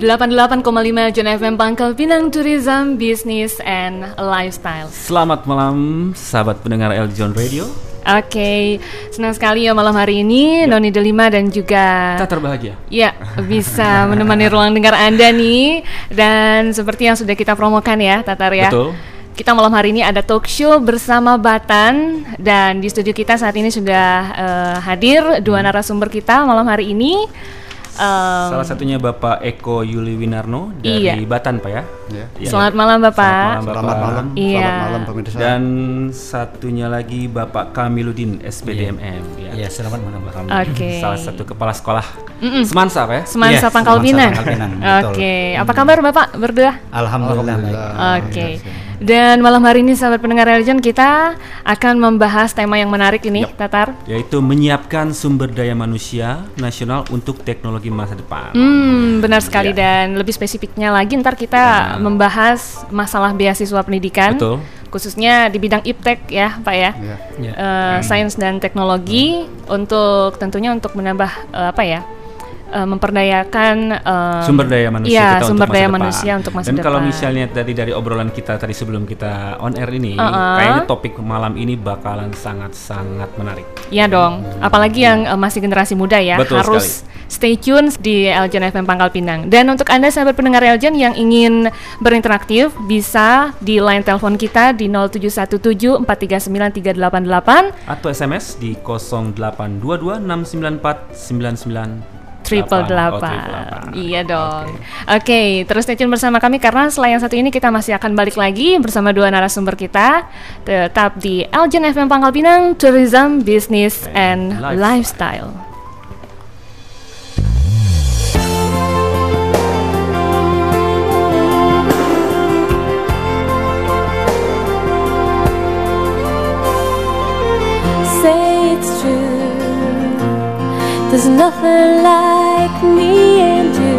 88,5 Eljon FM Pangkal Pinang, Tourism, Business, and Lifestyle. Selamat malam sahabat pendengar Eljon Radio. Oke, senang sekali ya malam hari ini Noni Delima dan juga Tatar Bahagia. Ya, bisa menemani ruang dengar Anda nih. Dan seperti yang sudah kita promokan ya Tatar ya. Betul. Kita malam hari ini ada talk show bersama Batan. Dan di studio kita saat ini sudah hadir dua narasumber kita malam hari ini. Salah satunya Bapak Eko Yuli Winarno dari Batan, Pak ya. Ya. Selamat malam Bapak. Selamat malam. Iya. Selamat malam pemirsa. Dan satunya lagi Bapak Kamiludin SPDMM. Iya, selamat malam. Oke. Salah satu kepala sekolah Semansa, Pak ya. Semansa Pangkal Pinang. Oke. Apa kabar Bapak berdua? Alhamdulillah baik. Oke. Dan malam hari ini sahabat pendengar Eljon, kita akan membahas tema yang menarik ini, Tatar, yaitu menyiapkan sumber daya manusia nasional untuk teknologi masa depan. Benar sekali. Dan lebih spesifiknya lagi ntar kita membahas masalah beasiswa pendidikan. Betul. Khususnya di bidang iptek ya Pak ya. Sains dan teknologi untuk tentunya untuk menambah memperdayakan sumber daya manusia kita sumber untuk daya masa manusia depan. untuk masa Dan depan. kalau misalnya tadi dari obrolan kita tadi sebelum kita on air ini, kayaknya topik malam ini bakalan sangat-sangat menarik. Iya dong, apalagi yang masih generasi muda ya. Betul harus stay tune di Eljon FM Pangkal Pinang. Dan untuk Anda sahabat pendengar Eljon yang ingin berinteraktif, bisa di line telepon kita di 0717 439 388 atau SMS di 0822 694 99 888. Iya dong. Oke, terus stay tune bersama kami karena setelah yang satu ini kita masih akan balik lagi bersama dua narasumber kita. Tetap di Eljon FM Pangkal Pinang, Tourism, Business, and Lifestyle. Say it's true. There's nothing like me and you.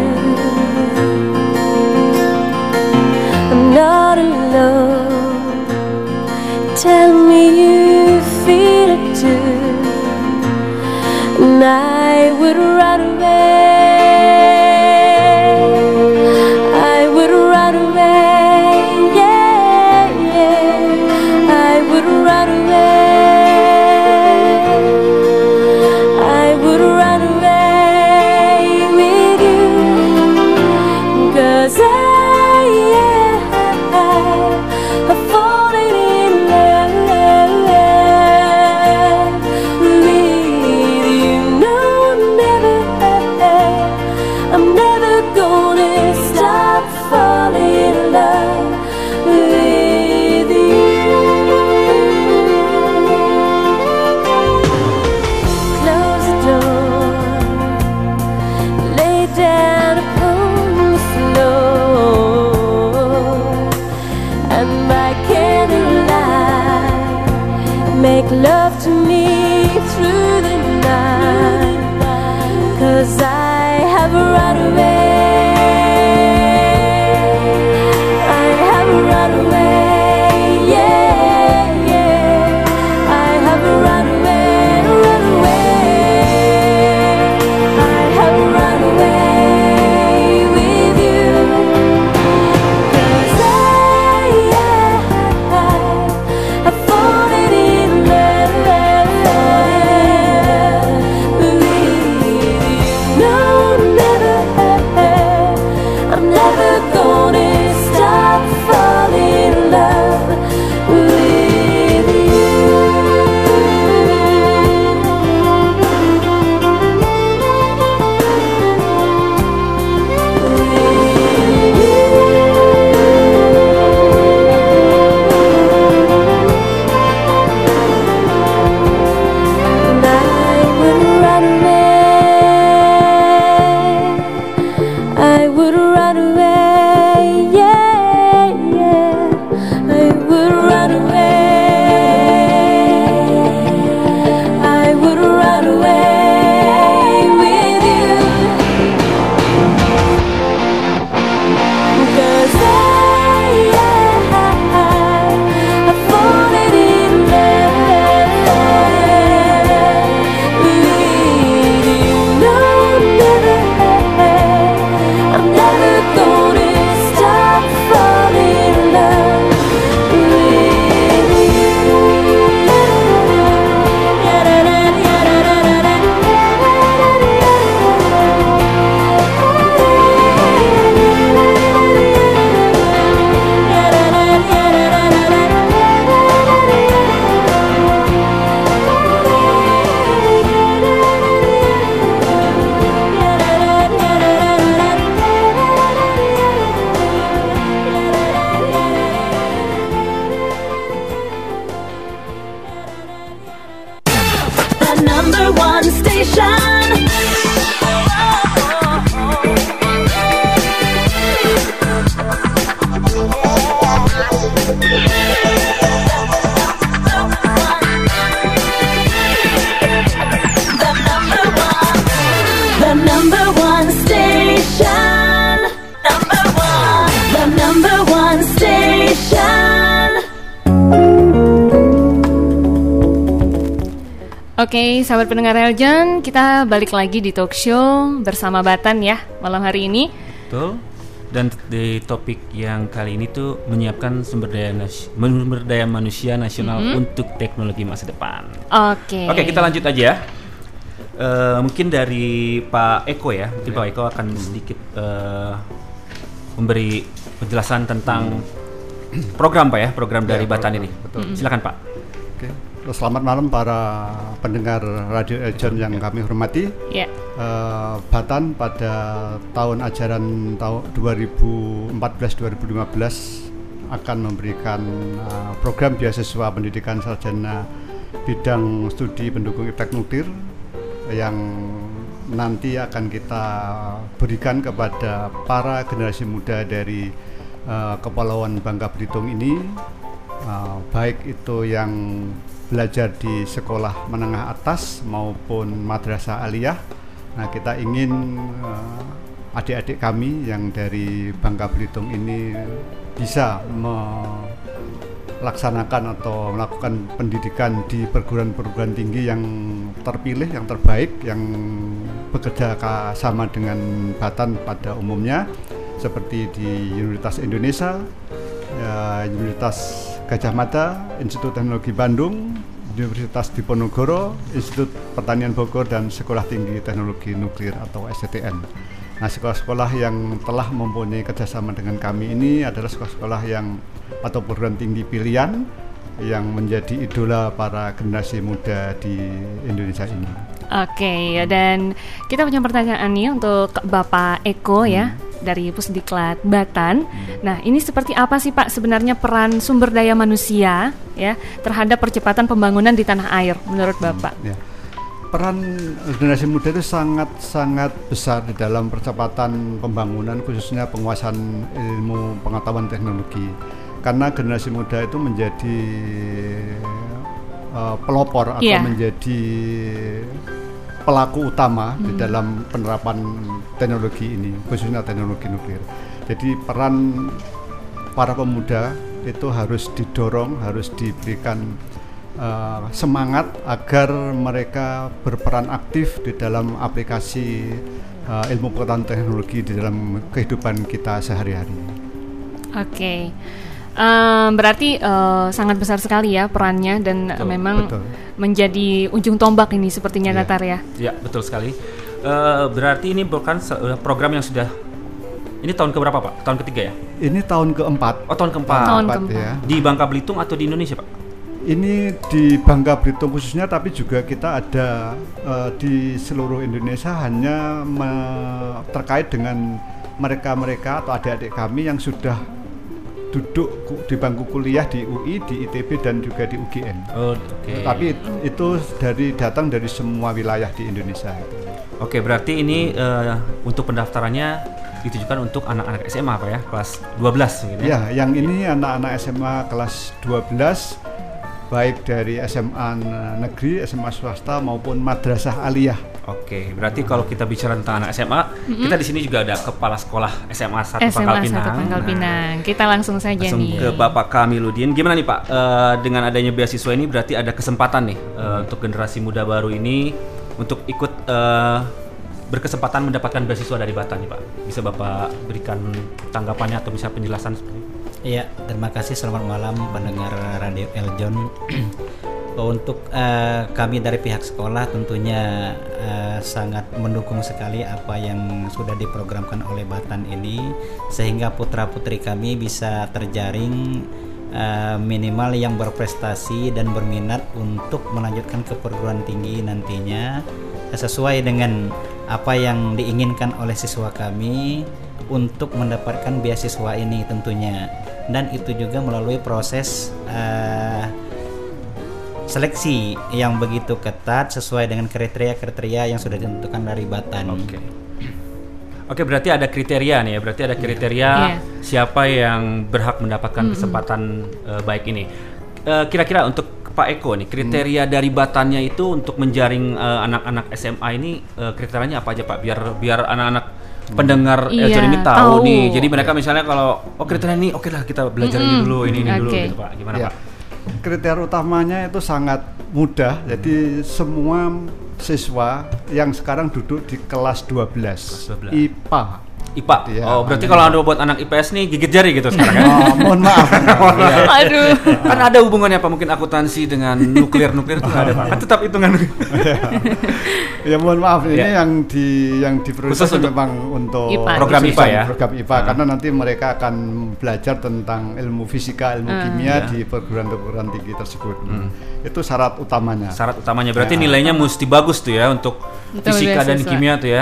I'm not alone. Tell me you feel it too. And I would run away. I would run away. Yeah, yeah. I would run away. Make love to me through the night, 'cause I have run away. I have run away, yeah, yeah. I have run away, run away. I have run away with you, 'cause I've fallen in love with you. No, never. number one station. The number one station. The number one station. Oke, sahabat pendengar Eljon, kita balik lagi di talk show bersama Batan ya malam hari ini. Betul. Dan di topik yang kali ini tuh menyiapkan sumber daya manusia nasional untuk teknologi masa depan. Oke. Oke, kita lanjut aja ya. Mungkin dari Pak Eko ya. Mungkin Pak Eko akan sedikit memberi penjelasan tentang program Pak ya, program dari Batan ini. Betul. Silakan Pak. Oke. Selamat malam para pendengar Radio Eljon yang kami hormati. Ya. Batan pada tahun ajaran tahun 2014-2015 akan memberikan program beasiswa pendidikan sarjana bidang studi pendukung iptek nuklir yang nanti akan kita berikan kepada para generasi muda dari Kepulauan Bangka Belitung ini, baik itu yang belajar di sekolah menengah atas maupun madrasah aliyah. Nah, kita ingin adik-adik kami yang dari Bangka Belitung ini bisa melaksanakan atau melakukan pendidikan di perguruan-perguruan tinggi yang terpilih, yang terbaik, yang bekerja sama dengan Batan pada umumnya, seperti di Universitas Indonesia, Universitas Gajah Mada, Institut Teknologi Bandung, Universitas Diponegoro, Institut Pertanian Bogor, dan Sekolah Tinggi Teknologi Nuklir atau STTN. Nah, sekolah-sekolah yang telah mempunyai kerjasama dengan kami ini adalah sekolah-sekolah yang atau perguruan tinggi pilihan yang menjadi idola para generasi muda di Indonesia ini. Oke, dan kita punya pertanyaan nih untuk Bapak Eko ya, dari Pusdiklat Batan. Nah, ini seperti apa sih Pak sebenarnya peran sumber daya manusia ya terhadap percepatan pembangunan di tanah air menurut Bapak? Ya. Peran generasi muda itu sangat besar di dalam percepatan pembangunan, khususnya penguasaan ilmu pengetahuan teknologi. Karena generasi muda itu menjadi pelopor atau menjadi pelaku utama di dalam penerapan teknologi ini, khususnya teknologi nuklir. Jadi peran para pemuda itu harus didorong, harus diberikan semangat agar mereka berperan aktif di dalam aplikasi ilmu pengetahuan teknologi di dalam kehidupan kita sehari-hari. Oke. Berarti sangat besar sekali ya perannya dan memang menjadi ujung tombak ini sepertinya Natar ya. Ya, betul sekali. Berarti ini bukan program yang sudah, ini tahun keberapa Pak? Tahun ketiga ya? Ini tahun keempat. Oh, tahun keempat. Ya. Di Bangka Belitung atau di Indonesia Pak? Ini di Bangka Belitung khususnya, tapi juga kita ada di seluruh Indonesia, hanya terkait dengan mereka-mereka atau adik-adik kami yang sudah duduk di bangku kuliah di UI, di ITB, dan juga di UGM. Tapi itu datang dari semua wilayah di Indonesia. Oke, berarti ini untuk pendaftarannya ditujukan untuk anak-anak SMA Pak ya, kelas 12 gitu ya? Ya, yang ini anak-anak SMA kelas 12, baik dari SMA negeri, SMA swasta maupun madrasah aliyah. Oke, berarti kalau kita bicara tentang anak SMA, kita di sini juga ada kepala sekolah SMA 1 Pangkal Pinang. Kita langsung saja nih ke Bapak Kamiluddin. Gimana nih Pak, dengan adanya beasiswa ini berarti ada kesempatan nih untuk generasi muda baru ini untuk ikut berkesempatan mendapatkan beasiswa dari Batan nih Pak. Bisa Bapak berikan tanggapannya atau bisa penjelasan seperti itu? Iya, terima kasih. Selamat malam pendengar Radio Eljon. Untuk kami dari pihak sekolah tentunya sangat mendukung sekali apa yang sudah diprogramkan oleh Batan ini, sehingga putra-putri kami bisa terjaring minimal yang berprestasi dan berminat untuk melanjutkan ke perguruan tinggi nantinya sesuai dengan apa yang diinginkan oleh siswa kami untuk mendapatkan beasiswa ini tentunya. Dan itu juga melalui proses seleksi yang begitu ketat sesuai dengan kriteria yang sudah ditentukan dari Batan. Oke, berarti ada kriteria nih ya. Berarti ada kriteria siapa yang berhak mendapatkan kesempatan baik ini. Kira-kira untuk Pak Eko nih, kriteria dari Batannya itu untuk menjaring anak-anak SMA ini kriterianya apa aja Pak? Biar anak-anak pendengar Eljon ini tahu nih. Jadi mereka misalnya kalau kriteria ini oke lah kita belajar ini dulu, ini dulu gitu Pak. Gimana Pak? Kriteria utamanya itu sangat mudah. Jadi semua siswa yang sekarang duduk di kelas 12. IPA. Ya, berarti kalau ada buat anak IPS nih gigit jari gitu sekarang kan? Mohon maaf. Aduh. Kan ada hubungannya apa mungkin akuntansi dengan nuklir itu nggak ada Pak? Kan tetap hitungan. Ya mohon maaf, ini yang diprioritaskan memang untuk IPA. Program IPA ya? Program IPA, karena nanti mereka akan belajar tentang ilmu fisika, ilmu kimia di perguruan tinggi tersebut. Itu syarat utamanya. Syarat utamanya berarti nilainya mesti bagus tuh ya untuk fisika dan kimia tuh ya?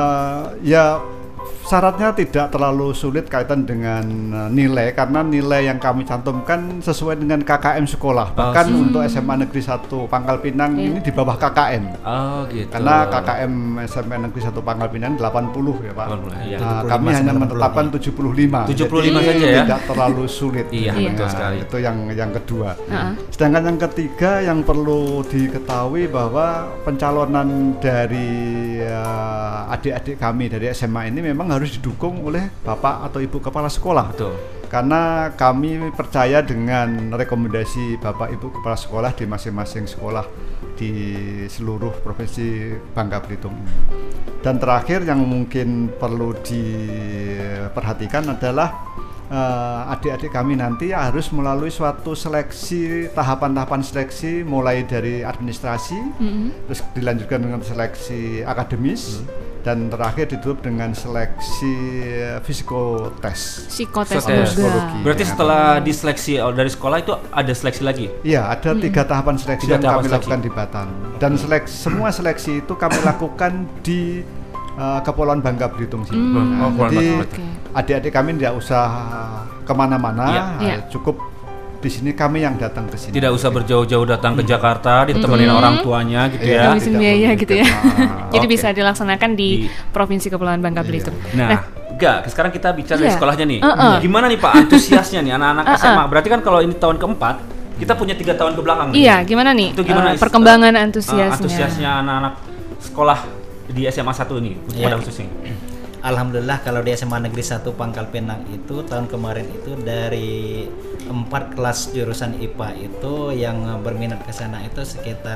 Ya syaratnya tidak terlalu sulit kaitan dengan nilai, karena nilai yang kami cantumkan sesuai dengan KKM sekolah. Bahkan untuk SMA Negeri 1 Pangkal Pinang ini di bawah KKM. Gitu. Karena KKM SMA Negeri 1 Pangkal Pinang 80 ya Pak. Kami 75, hanya menetapkan 75. 75 saja ya. Tidak terlalu sulit. Betul sekali. Itu yang kedua. Sedangkan yang ketiga yang perlu diketahui bahwa pencalonan dari adik-adik kami dari SMA ini memang harus didukung oleh Bapak atau Ibu Kepala Sekolah. Betul. Karena kami percaya dengan rekomendasi Bapak Ibu Kepala Sekolah di masing-masing sekolah di seluruh provinsi Bangka Belitung. Dan terakhir yang mungkin perlu diperhatikan adalah adik-adik kami nanti harus melalui suatu seleksi, tahapan-tahapan seleksi mulai dari administrasi, terus dilanjutkan dengan seleksi akademis, dan terakhir ditutup dengan seleksi psikotes. Psikologi. Berarti setelah diseleksi dari sekolah itu ada seleksi lagi? Iya, ada 3 tahapan seleksi yang kami lakukan di Batan. Dan semua seleksi itu kami lakukan di Kepulauan Bangka Belitung sini. Jadi adik-adik kami tidak usah kemana-mana, cukup di sini kami yang datang ke sini. Tidak usah berjauh-jauh datang ke Jakarta ditemenin orang tuanya gitu ya. Habisin biaya gitu ya. Jadi bisa dilaksanakan di Provinsi Kepulauan Bangka Belitung. Nah, sekarang kita bicara dari sekolahnya nih. Gimana nih Pak antusiasnya nih anak-anak SMA? Berarti kan kalau ini tahun keempat, kita punya 3 tahun ke belakang. Iya, gimana nih? Itu gimana perkembangan antusiasnya? Antusiasnya anak-anak sekolah di SMA 1 ini pada khususnya. Alhamdulillah kalau di SMA Negeri 1 Pangkal Pinang itu tahun kemarin itu dari 4 kelas jurusan IPA itu yang berminat ke sana itu sekitar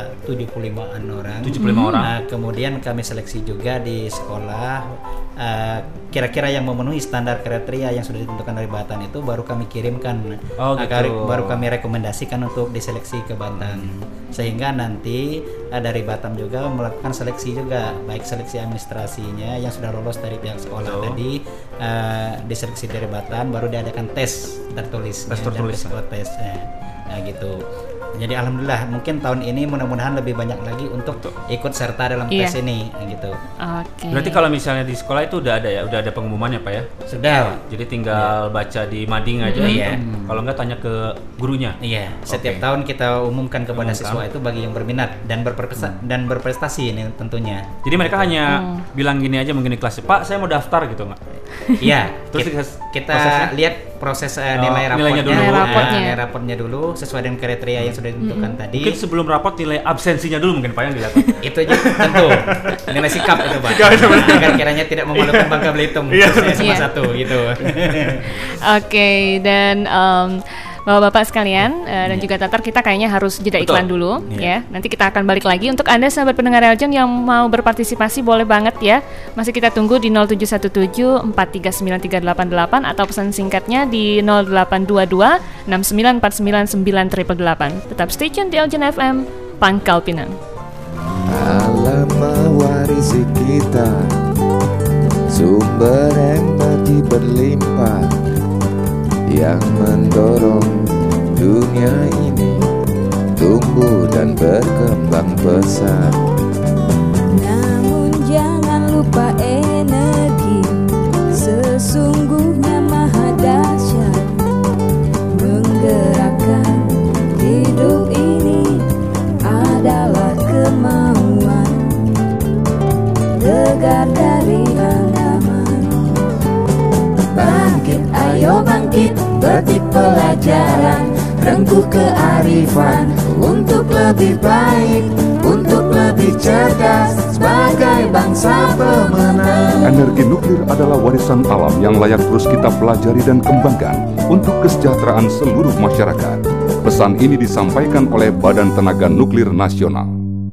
75-an orang. 75 orang. Nah, kemudian kami seleksi juga di sekolah kira-kira yang memenuhi standar kriteria yang sudah ditentukan dari Batan itu baru kami kirimkan. Baru kami rekomendasikan untuk diseleksi ke Batan. Sehingga nanti dari Batam juga melakukan seleksi juga, baik seleksi administrasinya yang sudah lolos dari pihak sekolah tadi diseleksi dari Batan, baru diadakan tes tertulis dan psikotes. Nah gitu. Jadi alhamdulillah mungkin tahun ini mudah-mudahan lebih banyak lagi untuk ikut serta dalam tes ini gitu. Berarti kalau misalnya di sekolah itu udah ada pengumumannya Pak ya? Sudah. Jadi tinggal baca di mading aja. Kalau enggak tanya ke gurunya. Iya. Setiap tahun kita umumkan kepada siswa itu bagi yang berminat dan berprestasi ini tentunya. Jadi mereka hanya bilang gini aja mungkin di kelas, Pak saya mau daftar gitu nggak? Iya. Terus kita lihat proses nilai raportnya dulu sesuai dengan kriteria yang sudah ditentukan tadi. Mungkin sebelum raport nilai absensinya dulu mungkin Pak yang dilihat. Itu aja tentu nilai sikap itu Pak. Agar kiranya tidak memalukan Bangka Belitung SMA 1 gitu. Oke, dan Bapak-bapak sekalian dan juga Tatar, kita kayaknya harus jeda iklan dulu ya. Nanti kita akan balik lagi. Untuk Anda sahabat pendengar Eljon yang mau berpartisipasi boleh banget ya. Masih kita tunggu di 0717-439-388 atau pesan singkatnya di 0822 6949988. Tetap stay tune di Eljon FM Pangkal Pinang. Alam mewarisi kita, sumber empati berlimpah yang mendorong dunia ini tumbuh dan berkembang pesat. Namun jangan lupa energi sesungguhnya maha dahsyat, menggerakkan hidup ini Rengkuh kearifan untuk lebih baik, untuk lebih cerdas sebagai bangsa pemenang. Energi nuklir adalah warisan alam yang layak terus kita pelajari dan kembangkan untuk kesejahteraan seluruh masyarakat. Pesan ini disampaikan oleh Badan Tenaga Nuklir Nasional.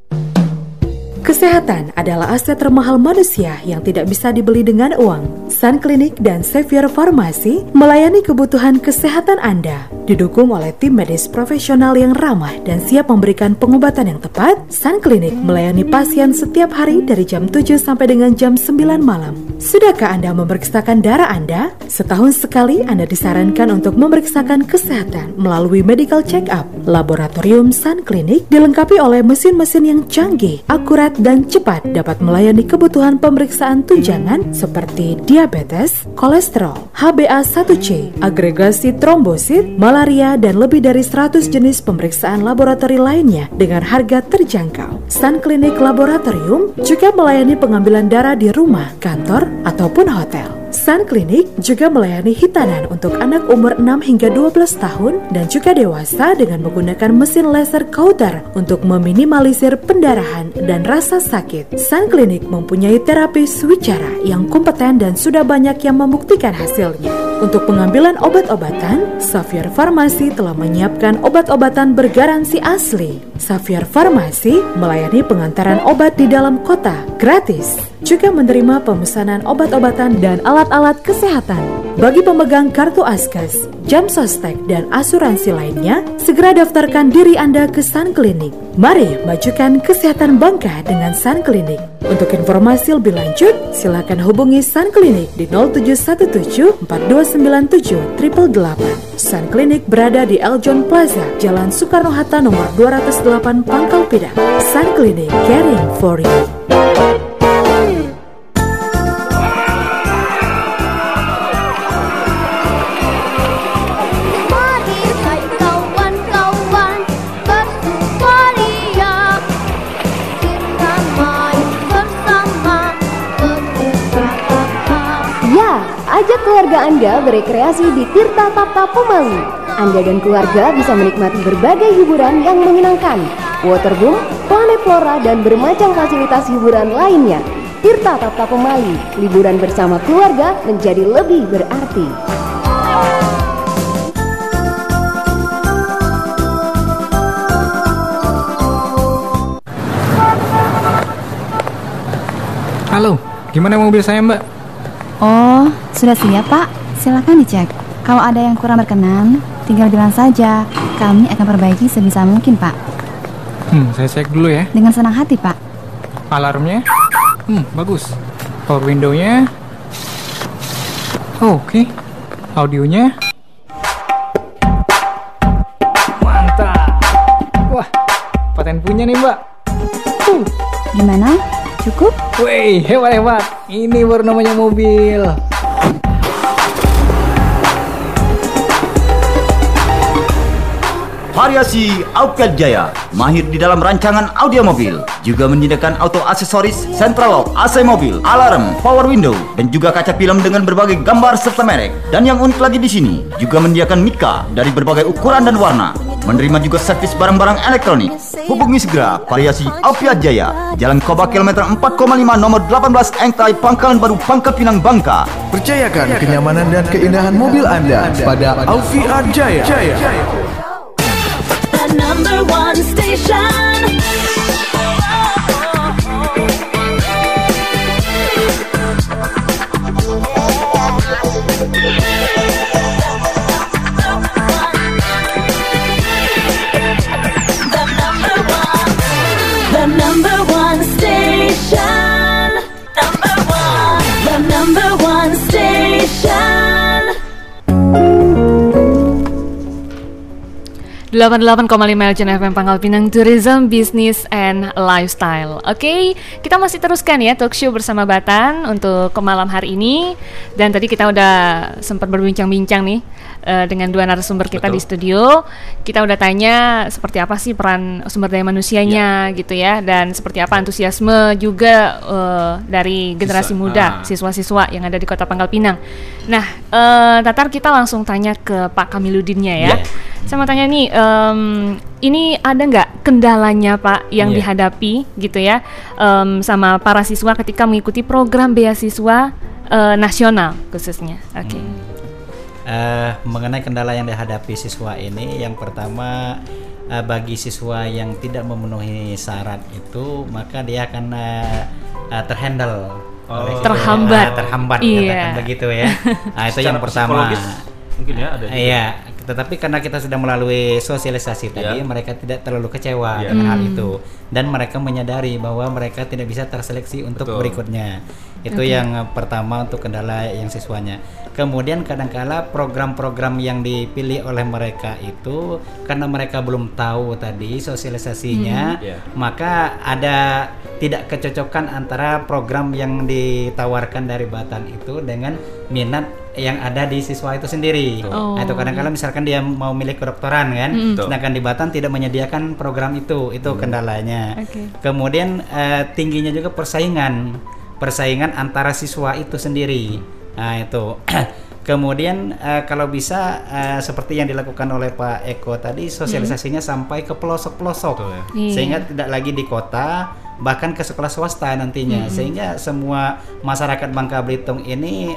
Kesehatan adalah aset termahal manusia yang tidak bisa dibeli dengan uang. Sun Clinic dan Xavier Farmasi melayani kebutuhan kesehatan Anda. Didukung oleh tim medis profesional yang ramah dan siap memberikan pengobatan yang tepat, Sun Clinic melayani pasien setiap hari dari jam 7 sampai dengan jam 9 malam. Sudahkah Anda memeriksakan darah Anda? Setahun sekali Anda disarankan untuk memeriksakan kesehatan melalui medical check-up. Laboratorium Sun Clinic dilengkapi oleh mesin-mesin yang canggih, akurat, dan cepat dapat melayani kebutuhan pemeriksaan tunjangan seperti diabetes, kolesterol, HbA1c, agregasi trombosit, malaria, dan lebih dari 100 jenis pemeriksaan laboratori lainnya dengan harga terjangkau. Sun Clinic Laboratorium juga melayani pengambilan darah di rumah, kantor, ataupun hotel. Sun Clinic juga melayani hitanan untuk anak umur 6 hingga 12 tahun dan juga dewasa dengan menggunakan mesin laser Cauter untuk meminimalisir pendarahan dan rasa sakit. Sun Clinic mempunyai terapis wicara yang kompeten dan sudah banyak yang membuktikan hasilnya. Untuk pengambilan obat-obatan, Xavier Farmasi telah menyiapkan obat-obatan bergaransi asli. Xavier Farmasi melayani pengantaran obat di dalam kota gratis. Juga menerima pemesanan obat-obatan dan alat-alat kesehatan. Bagi pemegang kartu Askes, Jam Sostek, dan asuransi lainnya, segera daftarkan diri Anda ke Sun Clinic. Mari majukan kesehatan bangka dengan Sun Clinic. Untuk informasi lebih lanjut, silakan hubungi Sun Clinic di 0717 4297 888. Sun Clinic berada di Eljon Plaza, Jalan Soekarno-Hatta nomor 208 Pangkal Pinang. Sun Clinic, caring for you. Ajak keluarga Anda berekreasi di Tirta Tapta Pemalu. Anda dan keluarga bisa menikmati berbagai hiburan yang menyenangkan, waterboom, planet flora, dan bermacam fasilitas hiburan lainnya. Tirta Tapta Pemalu, liburan bersama keluarga menjadi lebih berarti. Halo, gimana mobil saya, Mbak? Oh, sudah siap, Pak. Silakan dicek. Kalau ada yang kurang berkenan, tinggal bilang saja. Kami akan perbaiki sebisa mungkin, Pak. Saya cek dulu ya. Dengan senang hati, Pak. Alarmnya? Bagus. Power window-nya? Oke. Audionya? Mantap. Wah, paten punya nih, Mbak. Gimana? Cukup? Wih, hebat-hebat. Ini baru namanya mobil. Variasi Aupiat Jaya, mahir di dalam rancangan audio mobil. Juga menyediakan auto aksesoris, central lock, AC mobil, alarm, power window, dan juga kaca film dengan berbagai gambar serta merek. Dan yang unik lagi di sini, juga menyediakan mika dari berbagai ukuran dan warna. Menerima juga servis barang-barang elektronik. Hubungi segera Variasi Aupiat Jaya, Jalan Koba kilometer 4,5 nomor 18 Engtai, Pangkalan Baru, Pangkal Pinang, Bangka. Percayakan kenyamanan dan keindahan mobil Anda pada Aupiat Jaya. The number one station. The number one station. The number one station. 88,5 LJN FM Pangkal Pinang, Tourism, Business, and Lifestyle. Oke, kita masih teruskan ya talk show bersama Batan untuk ke malam hari ini. Dan tadi kita udah sempat berbincang-bincang nih dengan dua narasumber kita di studio. Kita udah tanya seperti apa sih peran sumber daya manusianya gitu ya, dan seperti apa antusiasme juga dari generasi muda, siswa-siswa yang ada di Kota Pangkal Pinang. Nah, Tatar, kita langsung tanya ke Pak Kamiluddinnya ya. Saya mau tanya nih, ini ada nggak kendalanya Pak yang dihadapi gitu ya sama para siswa ketika mengikuti program beasiswa nasional khususnya? Oke. Mengenai kendala yang dihadapi siswa ini, yang pertama bagi siswa yang tidak memenuhi syarat itu, maka dia akan terhandle, terhambat, katakan begitu ya. Nah, itu yang pertama. Mungkin ya ada. Iya, tetapi karena kita sudah melalui sosialisasi tadi, mereka tidak terlalu kecewa dengan hal itu, dan mereka menyadari bahwa mereka tidak bisa terseleksi untuk berikutnya. Itu yang pertama untuk kendala yang siswanya. Kemudian kadangkala program-program yang dipilih oleh mereka itu karena mereka belum tahu tadi sosialisasinya, maka ada tidak kecocokan antara program yang ditawarkan dari Batan itu dengan minat yang ada di siswa itu sendiri. Nah, itu kadang-kadang misalkan dia mau milih kedokteran kan, sedangkan di Batan tidak menyediakan program itu kendalanya. Kemudian tingginya juga persaingan antara siswa itu sendiri. Nah, itu. Kemudian kalau bisa seperti yang dilakukan oleh Pak Eko tadi, sosialisasinya sampai ke pelosok-pelosok, sehingga tidak lagi di kota, bahkan ke sekolah swasta nantinya, sehingga semua masyarakat Bangka Belitung ini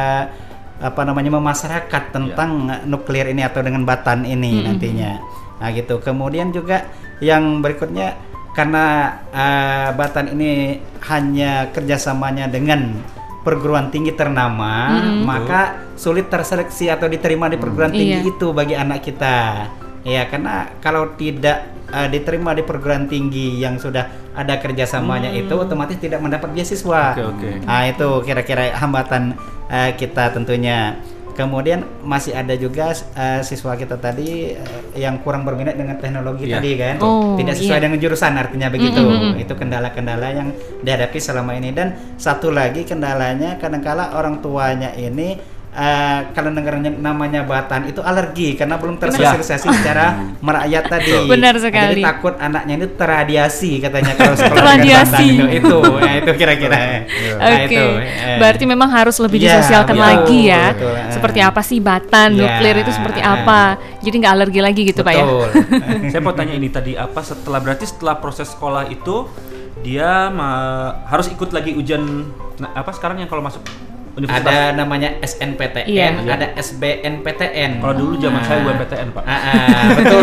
memasyarakat tentang nuklir ini atau dengan Batan ini nantinya. Nah gitu. Kemudian juga yang berikutnya, karena Batan ini hanya kerjasamanya dengan perguruan tinggi ternama, maka sulit terseleksi atau diterima di perguruan tinggi itu bagi anak kita. Ya, karena kalau tidak diterima di perguruan tinggi yang sudah ada kerjasamanya itu otomatis tidak mendapat beasiswa. Nah itu kira-kira hambatan kita tentunya. Kemudian masih ada juga siswa kita tadi yang kurang berminat dengan teknologi tadi kan, tidak sesuai dengan jurusan, artinya begitu. Itu kendala-kendala yang dihadapi selama ini. Dan satu lagi kendalanya, kadangkala orang tuanya ini kalau dengarnya namanya Batan itu alergi karena belum tersosialisasi secara merakyat tadi. Benar sekali. Jadi takut anaknya ini terradiasi katanya kalau sekolah Batan itu kira-kira. Berarti memang harus lebih disosialkan lagi ya. Betul. Seperti apa sih Batan, nuklir itu seperti apa. Jadi nggak alergi lagi gitu Pak ya. Saya mau tanya ini tadi, setelah proses sekolah itu dia harus ikut lagi ujian sekarang yang kalau masuk universitas? Ada namanya SNPTN, ada SBNPTN. Kalau dulu zaman saya UMPTN Pak. Betul.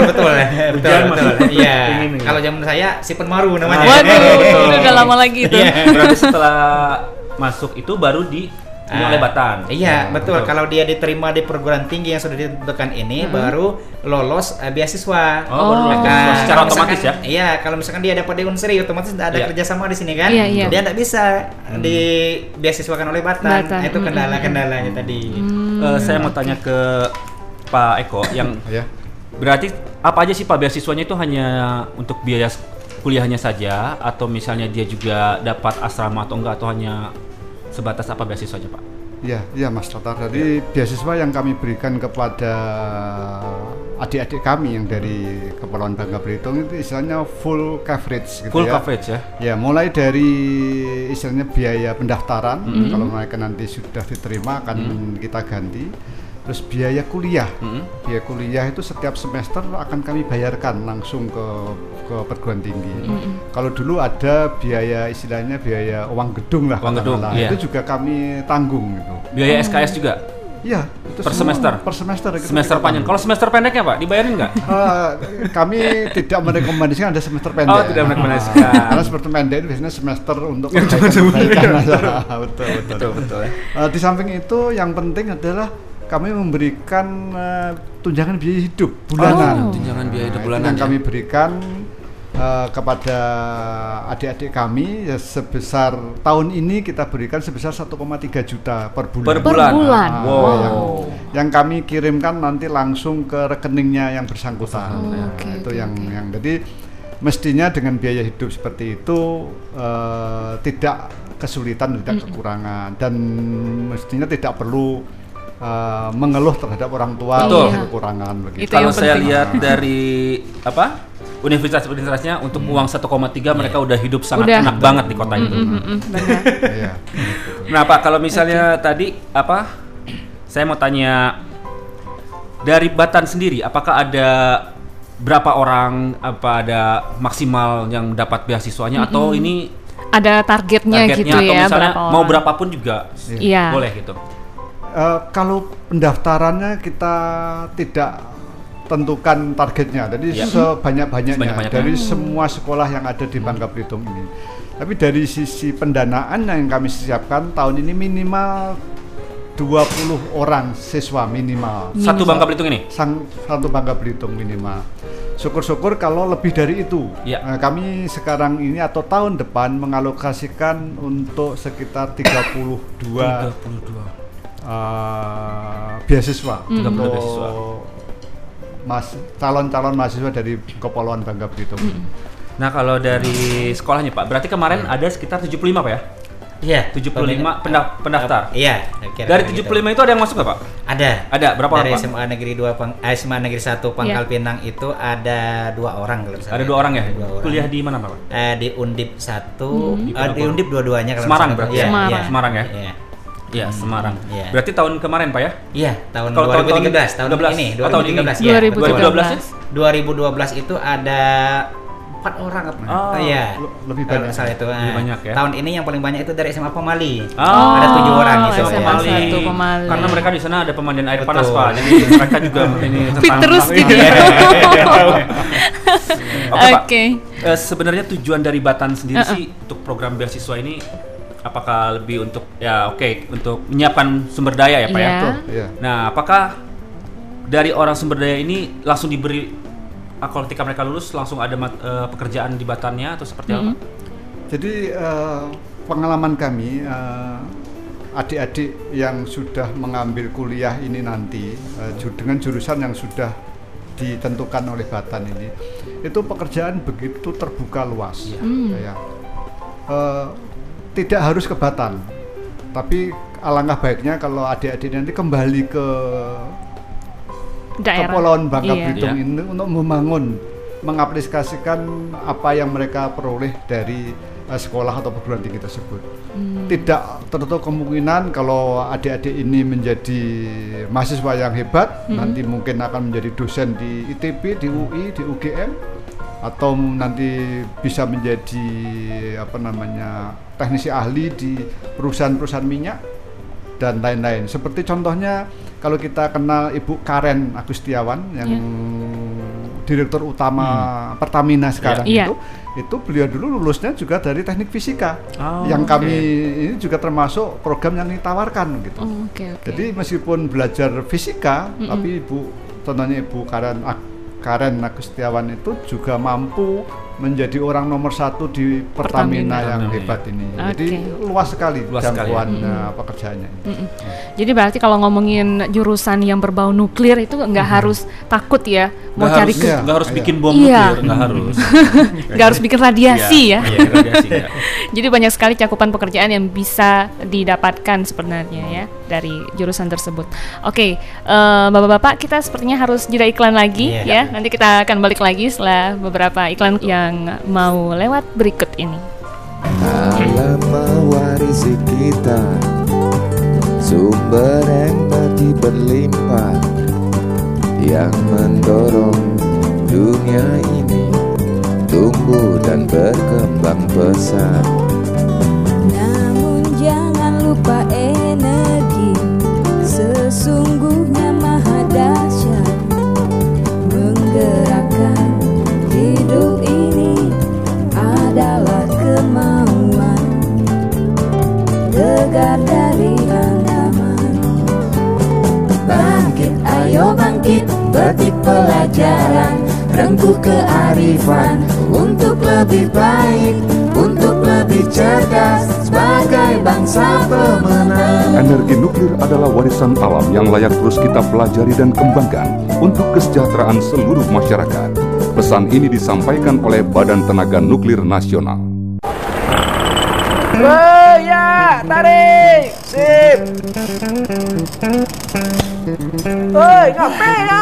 Iya. Kalau zaman saya Sipenmaru namanya. Waduh, udah lama lagi itu. Berarti setelah masuk itu baru oleh Batan. Iya, betul. Kalau dia diterima di perguruan tinggi yang sudah ditentukan ini, baru lolos beasiswa. Secara otomatis ya? Iya, kalau misalkan dia dapat di Unsri, otomatis ada kerjasama di sini kan. Dia tidak bisa di beasiswakan oleh Batan. Itu kendala-kendalanya tadi. Saya mau tanya ke Pak Eko, yang berarti apa aja sih Pak beasiswanya itu hanya untuk biaya kuliahnya saja, atau misalnya dia juga dapat asrama atau enggak, atau hanya sebatas apa beasiswanya Pak? Iya Mas Tatar. Jadi beasiswa yang kami berikan kepada adik-adik kami yang dari Kepulauan Bangka Belitung itu istilahnya full coverage gitu. Full coverage ya? Ya, mulai dari istilahnya biaya pendaftaran, kalau mereka nanti sudah diterima akan kita ganti. Terus biaya kuliah, biaya kuliah itu setiap semester akan kami bayarkan langsung ke perguruan tinggi. Kalau dulu ada biaya istilahnya biaya uang gedung lah, itu juga kami tanggung itu. Biaya SKS juga? Iya, per semester. Per semester. Semester panjang. Kalau semester pendeknya Pak, dibayarin nggak? Kami tidak merekomendasikan ada semester pendek. Oh, tidak merekomendasikan. Karena semester pendek itu biasanya semester untuk perbaikan. Betul. Di samping itu yang penting adalah kami memberikan tunjangan biaya hidup bulanan. Tunjangan biaya hidup bulanan yang kami berikan kepada adik-adik kami ya, sebesar tahun ini kita berikan sebesar 1,3 juta per bulan. Per bulan. Yang kami kirimkan nanti langsung ke rekeningnya yang bersangkutan. Itu yang jadi mestinya dengan biaya hidup seperti itu tidak kesulitan, tidak kekurangan, dan mestinya tidak perlu mengeluh terhadap orang tua kekurangan begitu. Kalau saya lihat dari universitasnya untuk uang 1,3 mereka udah hidup sangat enak banget di kota itu. Nah Pak, kalau misalnya tadi saya mau tanya Dari Batan sendiri, apakah ada berapa orang, apa ada maksimal yang dapat beasiswanya atau ini ada targetnya gitu atau ya? Misalnya berapa mau orang? berapapun juga boleh gitu. Kalau pendaftarannya kita tidak tentukan targetnya, jadi sebanyak-banyaknya dari semua sekolah yang ada di Bangka Belitung ini. Tapi dari sisi pendanaan yang kami siapkan tahun ini minimal 20 orang siswa minimal. Satu Bangka Belitung ini? Satu Bangka Belitung minimal. Syukur-syukur kalau lebih dari itu. Nah, kami sekarang ini atau tahun depan mengalokasikan untuk sekitar 32 beasiswa untuk calon-calon mahasiswa dari Kepulauan Bangka Belitung. Nah, kalau dari sekolahnya Pak, berarti kemarin ada sekitar 75 Pak ya? Iya, 75 pendaftar. Iya, dari 75 gitu. Itu ada yang masuk nggak Pak? Ada. Berapa orang Dari Pak? SMA Negeri 2 SMA Negeri 1 Pangkal Pinang itu ada 2 orang kalau misalnya. Ada 2 orang ya? Kuliah di mana Pak? Di Undip 1, di Undip dua-duanya kalau Semarang misalnya. berarti. Iya, Semarang ya? Iya, Semarang. Berarti tahun kemarin Pak ya? Iya, tahun 2013, tahun ini 2013 ya. 2012 itu ada 4 orang iya. Lebih banyak. Itu. Lebih banyak ya. Tahun ini yang paling banyak itu dari SMA Pemali. Ada 7 orang gitu. SMA 1 Pemali. Karena mereka di sana ada pemandian air panas Pak. Jadi mereka juga ini fit terus gitu. Oke. Sebenarnya tujuan dari Batan sendiri sih untuk program beasiswa ini apakah lebih untuk untuk menyiapkan sumber daya ya Pak ya? Nah, apakah dari orang sumber daya ini langsung diberi kalau ketika mereka lulus langsung ada pekerjaan di Batannya atau seperti apa? Jadi pengalaman kami adik-adik yang sudah mengambil kuliah ini nanti dengan jurusan yang sudah ditentukan oleh Batan ini, itu pekerjaan begitu terbuka luas. Tidak harus ke Batan, tapi alangkah baiknya kalau adik-adik nanti kembali ke Kepulauan Bangka Belitung ini untuk mengaplikasikan apa yang mereka peroleh dari sekolah atau perguruan tinggi tersebut. Tidak tertutup kemungkinan kalau adik-adik ini menjadi mahasiswa yang hebat, nanti mungkin akan menjadi dosen di ITB, di UI, di UGM, atau nanti bisa menjadi teknisi ahli di perusahaan-perusahaan minyak dan lain-lain. Seperti contohnya kalau kita kenal Ibu Karen Agustiawan yang direktur utama Pertamina sekarang itu beliau dulu lulusnya juga dari teknik fisika. Yang kami ini juga termasuk program yang ditawarkan gitu. Jadi meskipun belajar fisika, tapi contohnya Ibu Karen Agustiawan itu juga mampu menjadi orang nomor 1 di Pertamina yang hebat ini. Jadi luas sekali jangkauan pekerjaannya. Jadi berarti kalau ngomongin jurusan yang berbau nuklir itu nggak harus takut ya, mau cari nggak harus bikin bom nuklir, nggak harus. Nggak harus bikin radiasi ya. Jadi banyak sekali cakupan pekerjaan yang bisa didapatkan sebenarnya ya dari jurusan tersebut. Oke, bapak-bapak, kita sepertinya harus jeda iklan lagi ya. Nanti kita akan balik lagi setelah beberapa iklan yang mau lewat berikut ini. Alam mewarisi kita sumber empati berlimpah yang mendorong dunia ini tumbuh dan berkembang pesat. Namun jangan lupa energi sesungguhnya maha dahsyat menggerakkan hidup ini adalah kemauan tegar dari andaman. Bangkit, ayo bangkit, petik pelajaran, rengkuh kearifan untuk lebih baik, untuk lebih cerdas sebagai bangsa pemenang. Energi nuklir adalah warisan alam yang layak terus kita pelajari dan kembangkan untuk kesejahteraan seluruh masyarakat. Pesan ini disampaikan oleh Badan Tenaga Nuklir Nasional. Ya, tarik, sip. Hei, ngapain ya?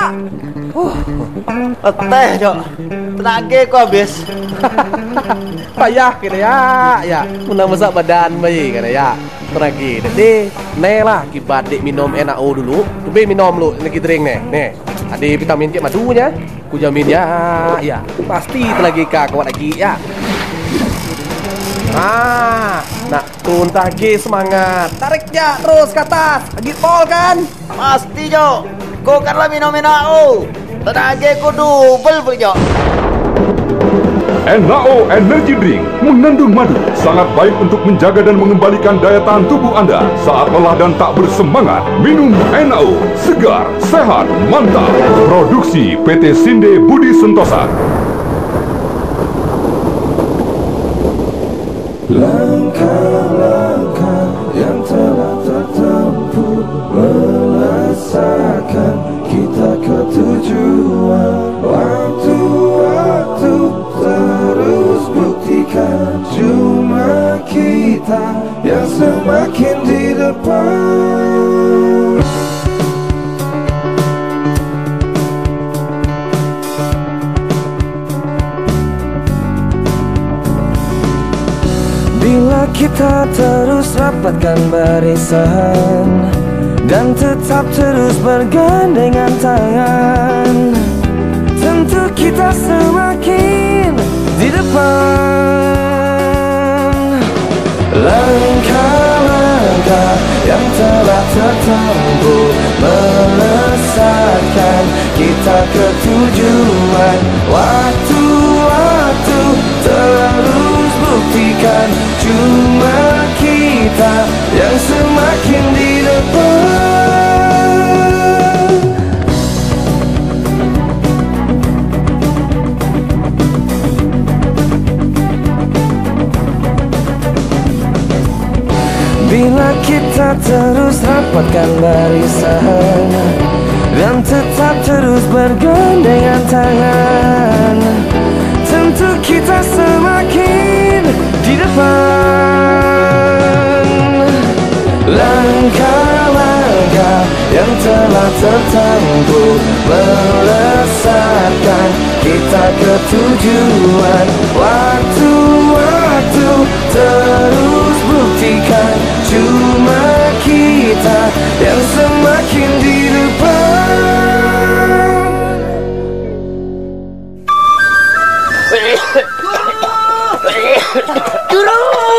Teh, Cok. Tenaga kok habis. Payah kira ya. Menang masak badan bayi kira ya. Tenaga. Jadi, nih lah kibat dik minum NaO dulu. Lebih minum lu lagi drink nih. Nih. ada vitamin cek madunya. Ku jamin ya, pasti lagi kak kuat lagi ya. Nak tuntah ge semangat. Tarik ya terus ke atas. Lagi pol kan? Pasti Jo. Kau kan lah minum-minum. Tenaga ku double Jo. NAO Energy Drink mengandung madu, sangat baik untuk menjaga dan mengembalikan daya tahan tubuh Anda saat lelah dan tak bersemangat. Minum NAO, segar, sehat, mantap. Produksi PT Sinde Budi Sentosa. Langkah-langkah yang telah tertempuh melesakan kita ke tujuan. Waktu-waktu terus buktikan cuma kita yang semakin di depan. Bila kita terus rapatkan barisan dan tetap terus bergandengan tangan, tentu kita semakin di depan. Langkah-langkah yang telah tertempuh melesatkan kita ke tujuan. Waktu-waktu terus buktikan cuma kita yang semakin di depan. Bila kita terus rapatkan barisan dan tetap terus bergandengan tangan, tentu kita semakin di depan. Langkah-langkah yang telah tertempuh melesatkan kita ke tujuan. Waktu-waktu terus buktikan cuma kita yang semakin di depan. Guru,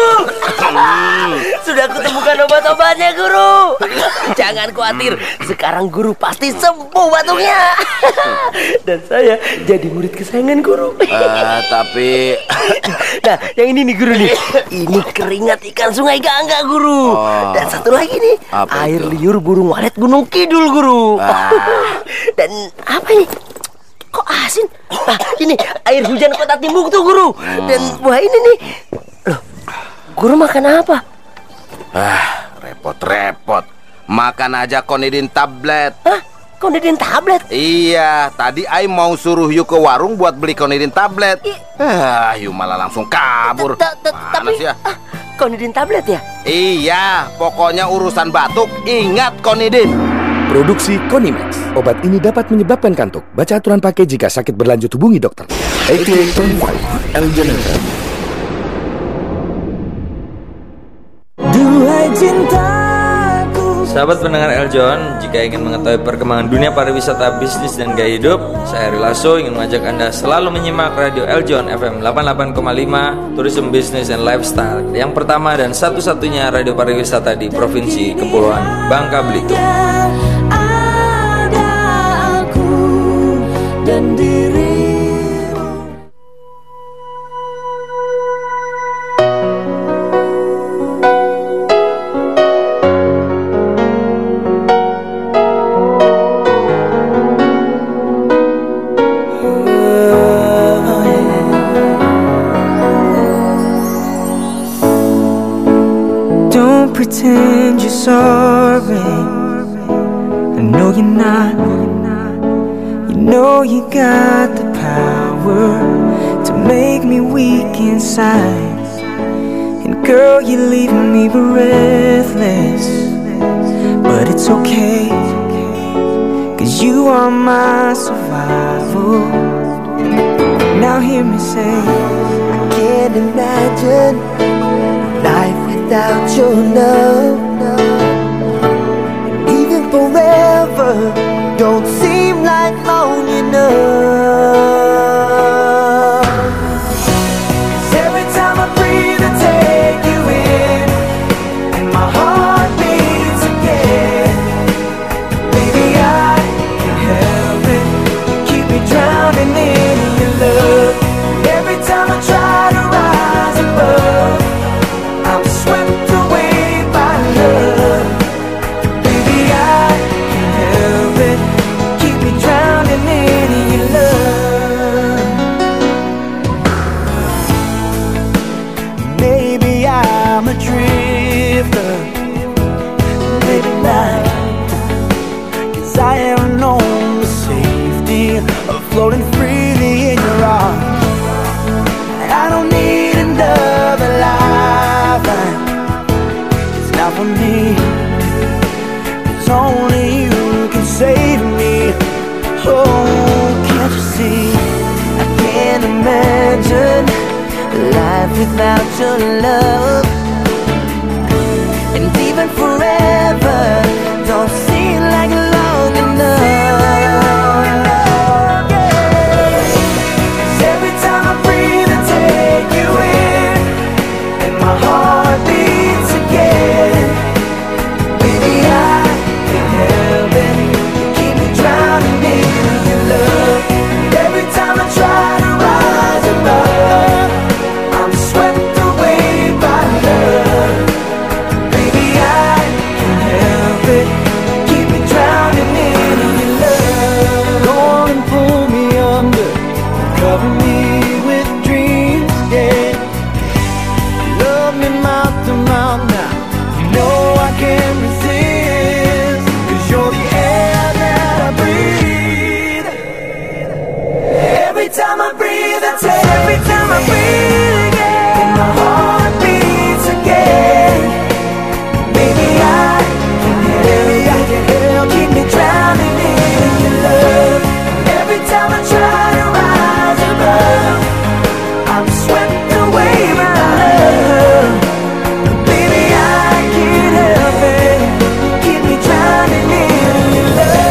sudah kutemukan obat-obatnya Guru. Jangan khawatir, sekarang Guru pasti sembuh batuknya. Dan saya jadi murid kesayangan Guru. Tapi nah, yang ini nih Guru nih. Ini keringat ikan sungai Gangga Guru. Dan satu lagi nih, air liur burung walet Gunung Kidul Guru. Dan apa ini? Kok asin? Nah, ini air hujan kota Timbuktu Guru. Dan buah ini nih. Loh, Guru makan apa? Repot-repot. Makan aja Konidin tablet. Hah? Konidin tablet? Iya, tadi Ai mau suruh Yu ke warung buat beli Konidin tablet. Yu malah langsung kabur. Tapi sih ya? Konidin tablet ya? Iya, pokoknya urusan batuk ingat Konidin. Produksi Konimax. Obat ini dapat menyebabkan kantuk. Baca aturan pakai jika sakit berlanjut, hubungi dokter. 88.5 Eljon FM. Duhai cintaku. Sahabat pendengar Eljon, jika ingin mengetahui perkembangan dunia pariwisata, bisnis, dan gaya hidup, saya Heri Lasso ingin mengajak Anda selalu menyimak Radio Eljon FM 88,5 Tourism Business and Lifestyle, yang pertama dan satu-satunya radio pariwisata di Provinsi Kepulauan Bangka Belitung. Ada aku dan dirimu. Pretend you're sorry. I know you're not. You know you got the power to make me weak inside. And girl, you're leaving me breathless. But it's okay, 'cause you are my survival. Now hear me say, I can't imagine life without your love. Even forever don't seem like I'm a drifter, maybe not, 'cause I haven't known the safety of floating freely in your arms. I don't need another lifeline, it's not for me, it's only you can save me. Oh, can't you see, I can't imagine life without your love, and even forever don't seem like long enough. 'Cause every time I breathe I take you in, and my heart beats again. Baby, I can't help it, you keep me drowning in your love. Every time I try to rise above, I'm swept away by love. Baby, I can't help it, keep me drowning in your love. Go on and pull me under, cover me with dreams, yeah. Love me mouth to mouth now, you know I can't resist, 'cause you're the air that I breathe. Every time I breathe I take, every time I breathe again, and my heart beats again. Baby, I can help, keep me drowning in your love. Every time I try to rise above, I'm swept away by love. Baby, I can't help it, keep me drowning in your love.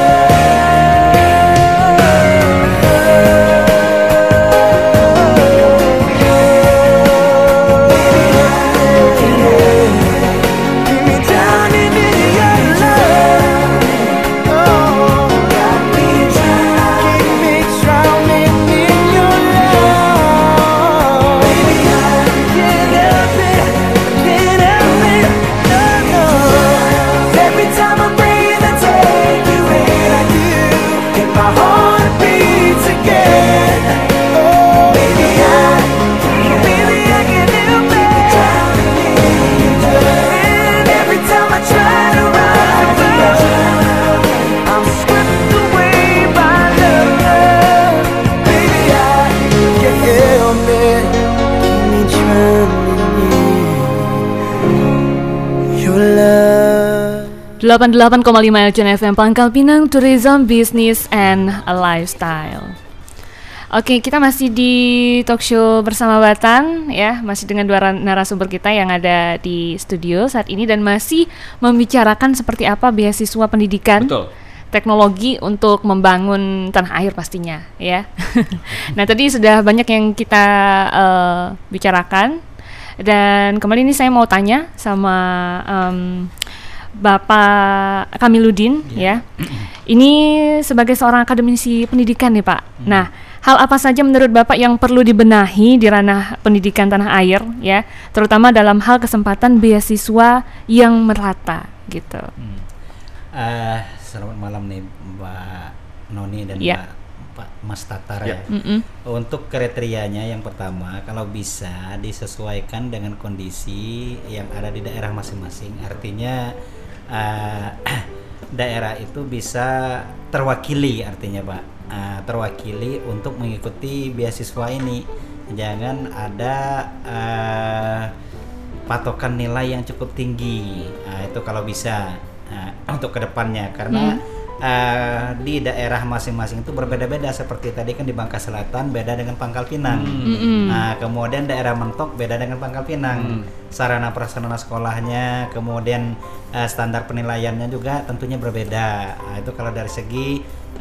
Your love. 88,5 Eljon FM Pangkal Pinang, Tourism, Business, and Lifestyle. Oke, kita masih di talk show bersama Batan ya, masih dengan dua narasumber kita yang ada di studio saat ini dan masih membicarakan seperti apa beasiswa pendidikan. Betul. Teknologi untuk membangun tanah air pastinya ya. Nah, tadi sudah banyak yang kita bicarakan dan kembali ini saya mau tanya sama Bapak Kamiluddin ya. Ini sebagai seorang akademisi pendidikan nih Pak. Nah, hal apa saja menurut Bapak yang perlu dibenahi di ranah pendidikan tanah air ya, terutama dalam hal kesempatan beasiswa yang merata gitu. Selamat malam nih Mbak Noni dan Pak Mas Tatar ya. Untuk kriterianya yang pertama, kalau bisa disesuaikan dengan kondisi yang ada di daerah masing-masing. Artinya daerah itu bisa terwakili, artinya Pak, terwakili untuk mengikuti beasiswa ini. Jangan ada patokan nilai yang cukup tinggi. Itu kalau bisa untuk kedepannya, karena di daerah masing-masing itu berbeda-beda. Seperti tadi kan di Bangka Selatan beda dengan Pangkal Pinang. Nah, kemudian daerah Mentok beda dengan Pangkal Pinang. Sarana prasarana sekolahnya, kemudian standar penilaiannya juga tentunya berbeda. Nah, itu kalau dari segi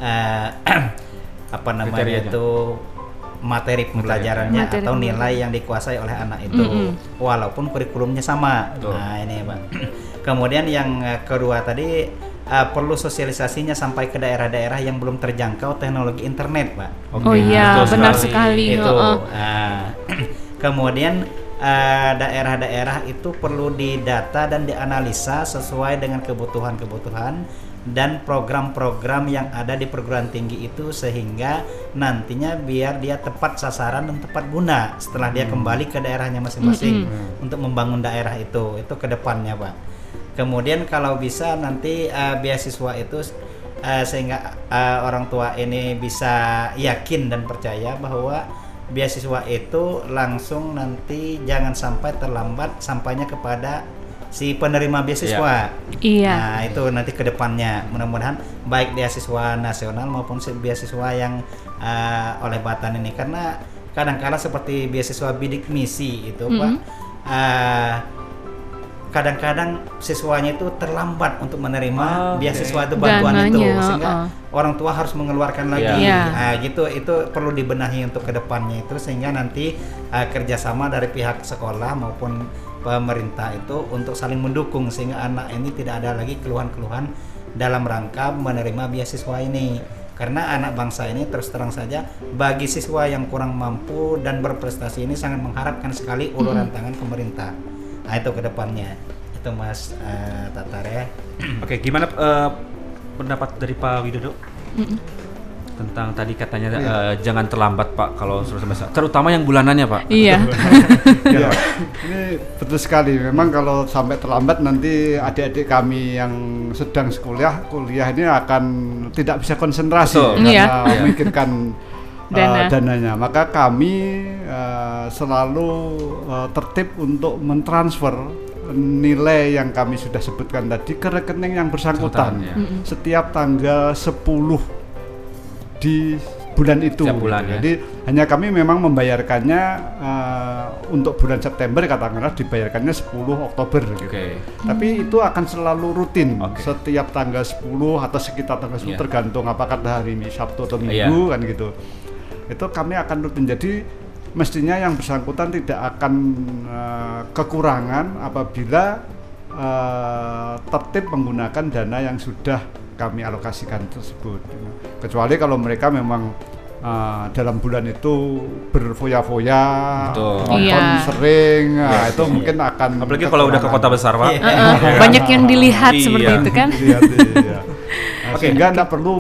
apa namanya itu materi pembelajarannya atau nilai yang dikuasai oleh anak itu, walaupun kurikulumnya sama. Nah, ini Pak. Kemudian yang kedua tadi perlu sosialisasinya sampai ke daerah-daerah yang belum terjangkau teknologi internet, Pak. Oh iya, benar sekali. Itu. Kemudian daerah-daerah itu perlu didata dan dianalisa sesuai dengan kebutuhan-kebutuhan dan program-program yang ada di perguruan tinggi itu, sehingga nantinya biar dia tepat sasaran dan tepat guna setelah dia kembali ke daerahnya masing-masing untuk membangun daerah itu ke depannya, Pak. Kemudian kalau bisa nanti beasiswa itu sehingga orang tua ini bisa yakin dan percaya bahwa beasiswa itu langsung nanti jangan sampai terlambat sampainya kepada si penerima beasiswa. Iya. Nah, itu nanti ke depannya mudah-mudahan baik beasiswa nasional maupun beasiswa yang oleh Batan ini, karena kadang-kala seperti beasiswa bidik misi itu, Pak. Kadang-kadang siswanya itu terlambat untuk menerima beasiswa itu, bantuan itu, sehingga orang tua harus mengeluarkan lagi. Gitu, itu perlu dibenahi untuk kedepannya itu, sehingga nanti kerjasama dari pihak sekolah maupun pemerintah itu untuk saling mendukung, sehingga anak ini tidak ada lagi keluhan-keluhan dalam rangka menerima beasiswa ini. Karena anak bangsa ini terus terang saja, bagi siswa yang kurang mampu dan berprestasi ini sangat mengharapkan sekali uluran tangan pemerintah. Nah, itu ke depannya. Itu Mas Tatar ya. Oke, gimana pendapat dari Pak Widodo? Tentang tadi katanya jangan terlambat, Pak, kalau sudah semester, terutama yang bulanannya, Pak. Iya. Ya, ini betul sekali. Memang kalau sampai terlambat nanti adik-adik kami yang sedang kuliah ini akan tidak bisa konsentrasi karena memikirkan dananya. Maka kami selalu tertib untuk mentransfer nilai yang kami sudah sebutkan tadi ke rekening yang bersangkutan setiap tanggal 10 di bulan itu. Jadi hanya kami memang membayarkannya untuk bulan September katakanlah dibayarkannya 10 Oktober gitu. Tapi itu akan selalu rutin setiap tanggal 10 atau sekitar tanggal 10 tergantung apakah hari ini Sabtu atau Minggu kan gitu. Itu kami akan rutin. Jadi mestinya yang bersangkutan tidak akan kekurangan apabila tertib menggunakan dana yang sudah kami alokasikan tersebut. Kecuali kalau mereka memang dalam bulan itu berfoya-foya, nonton sering, itu mungkin akan. Apalagi kalau udah ke kota besar, Pak. Banyak yang dilihat seperti itu kan. Sehingga tidak perlu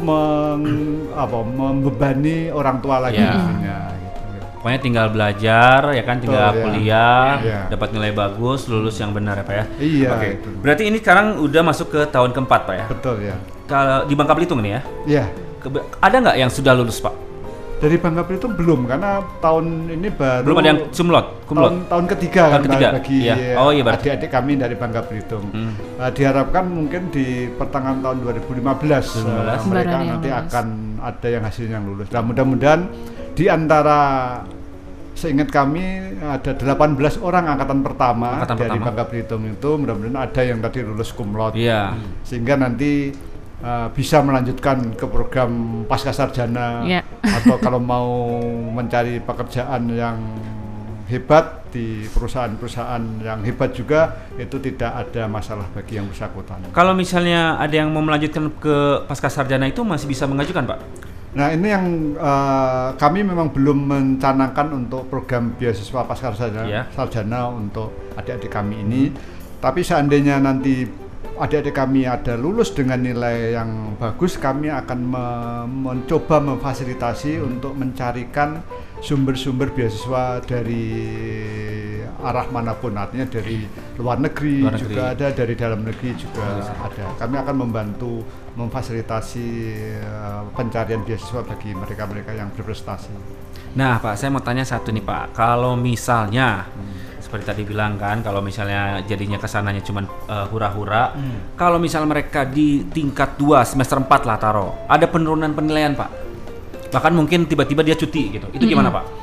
membebani orang tua lagi. Pokoknya tinggal belajar ya kan, tinggal kuliah, dapat nilai bagus, lulus yang benar ya, Pak ya. Iya. Berarti ini sekarang udah masuk ke tahun keempat, Pak ya. Betul ya. Kalau di Bangka Belitung nih ya. Iya. Ada nggak yang sudah lulus, Pak? Dari Bangka Belitung belum, karena tahun ini baru. Belum ada yang kumlot. Tahun ketiga bagi adik-adik kami dari Bangka Belitung. Diharapkan mungkin di pertengahan tahun 2015 mereka nanti akan ada yang hasilnya yang lulus. Nah, mudah-mudahan di antara seingat kami ada 18 orang angkatan pertama dari Bangka Belitung itu, mudah-mudahan ada yang tadi lulus kumlot. Sehingga nanti bisa melanjutkan ke program pasca sarjana atau kalau mau mencari pekerjaan yang hebat di perusahaan-perusahaan yang hebat juga, itu tidak ada masalah bagi yang bersangkutan. Kalau misalnya ada yang mau melanjutkan ke pasca sarjana itu masih bisa mengajukan, Pak? Nah, ini yang kami memang belum mencanangkan untuk program beasiswa pasca sarjana untuk adik-adik kami ini. Tapi seandainya nanti adik-adik kami ada lulus dengan nilai yang bagus, kami akan mencoba memfasilitasi untuk mencarikan sumber-sumber beasiswa dari arah manapun, artinya dari luar negeri juga ada, dari dalam negeri juga ada. Kami akan membantu memfasilitasi pencarian beasiswa bagi mereka-mereka yang berprestasi. Nah, Pak, saya mau tanya satu nih, Pak. Kalau misalnya seperti tadi bilang kan, kalau misalnya jadinya kesananya cuma hura-hura, kalau misalnya mereka di tingkat 2 semester 4 lah taruh, ada penurunan penilaian, Pak. Bahkan mungkin tiba-tiba dia cuti gitu. Itu gimana, Pak?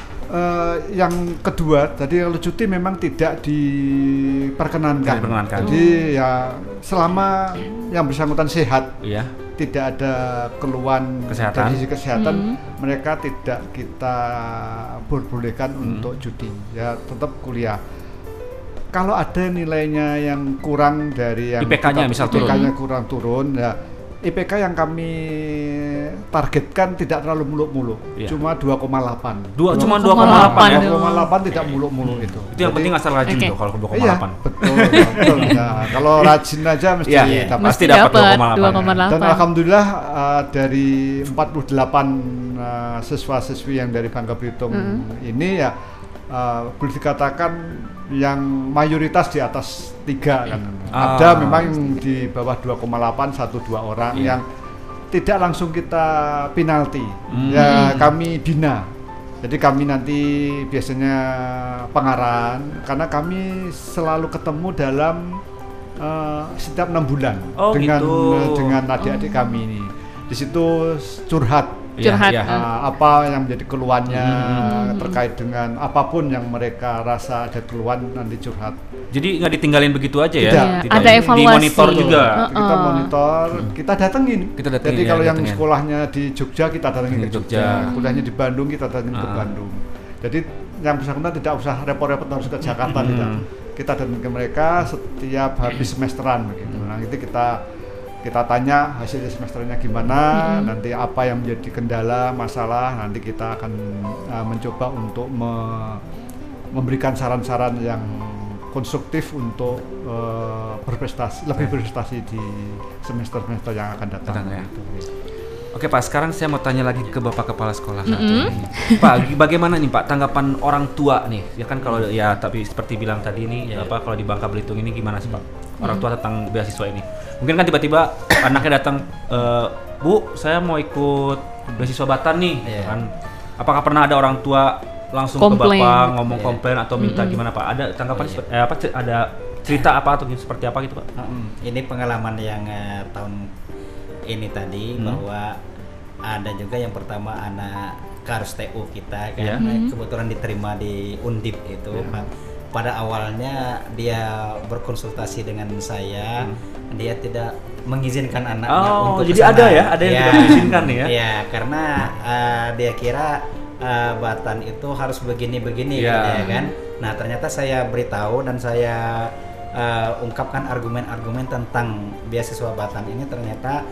Yang kedua, tadi kalau cuti memang tidak diperkenankan. Jadi ya selama yang bersangkutan sehat, tidak ada keluhan dari sisi kesehatan, mereka tidak kita bolehkan untuk cuti. Ya tetap kuliah. Kalau ada nilainya yang kurang dari yang IPK-nya misal IPK-nya kurang turun, ya IPK yang kami targetkan tidak terlalu muluk-muluk, cuma 2,8. Cuma 2,8 ya? 2,8 tidak muluk-muluk itu. Itu yang penting asal rajin tuh kalau 2,8. Iya, betul. Nah, kalau rajin aja mesti pasti dapat 2,8. Dan alhamdulillah dari 48 siswa-siswi yang dari Bangka Belitung ini ya boleh dikatakan yang mayoritas di atas 3 kan. Ada memang yang di bawah 2,8, 1-2 orang yang tidak langsung kita penalti. Ya kami bina. Jadi kami nanti biasanya pengarahan karena kami selalu ketemu dalam setiap 6 bulan dengan adik-adik kami ini. Di situ curhat. Apa yang menjadi keluhannya terkait dengan apapun yang mereka rasa ada keluhan nanti curhat. Jadi nggak ditinggalin begitu aja ya? Tidak. Ada evaluasi. Dimonitor juga. Kita monitor, kita datengin. Jadi kalau yang sekolahnya di Jogja kita datengin ke Jogja, kuliahnya di Bandung kita datengin ke Bandung. Jadi yang bersangkutan tidak usah repot-repot harus ke Jakarta, tidak. Kita datengin ke mereka setiap habis semesteran begitu. Nah itu kita tanya hasil semesternya gimana, nanti apa yang menjadi kendala, masalah, nanti kita akan mencoba untuk memberikan saran-saran yang konstruktif untuk lebih berprestasi di semester-semester yang akan datang. Oke Pak, sekarang saya mau tanya lagi ke Bapak Kepala Sekolah saat ini. Pak, bagaimana nih Pak tanggapan orang tua nih? Ya kan kalau tapi seperti bilang tadi nih, kalau di Bangka Belitung ini gimana sih Pak? Orang tua tentang beasiswa ini. Mungkin kan tiba-tiba anaknya datang, Bu, saya mau ikut beasiswa Batan nih, kan? Apakah pernah ada orang tua langsung ke Bapak ngomong komplain atau minta gimana Pak? Ada tanggapan ada cerita apa atau seperti apa gitu Pak? Ini pengalaman yang tahun ini tadi bahwa ada juga yang pertama anak Kars TU kita kan kebetulan diterima di Undip itu. Pada awalnya dia berkonsultasi dengan saya, dia tidak mengizinkan anaknya untuk jadi kesana. ada yang tidak mengizinkan nih ya? Iya, karena dia kira Batan itu harus begini-begini ya kan. Nah ternyata saya beritahu dan saya ungkapkan argumen-argumen tentang beasiswa Batan ini, ternyata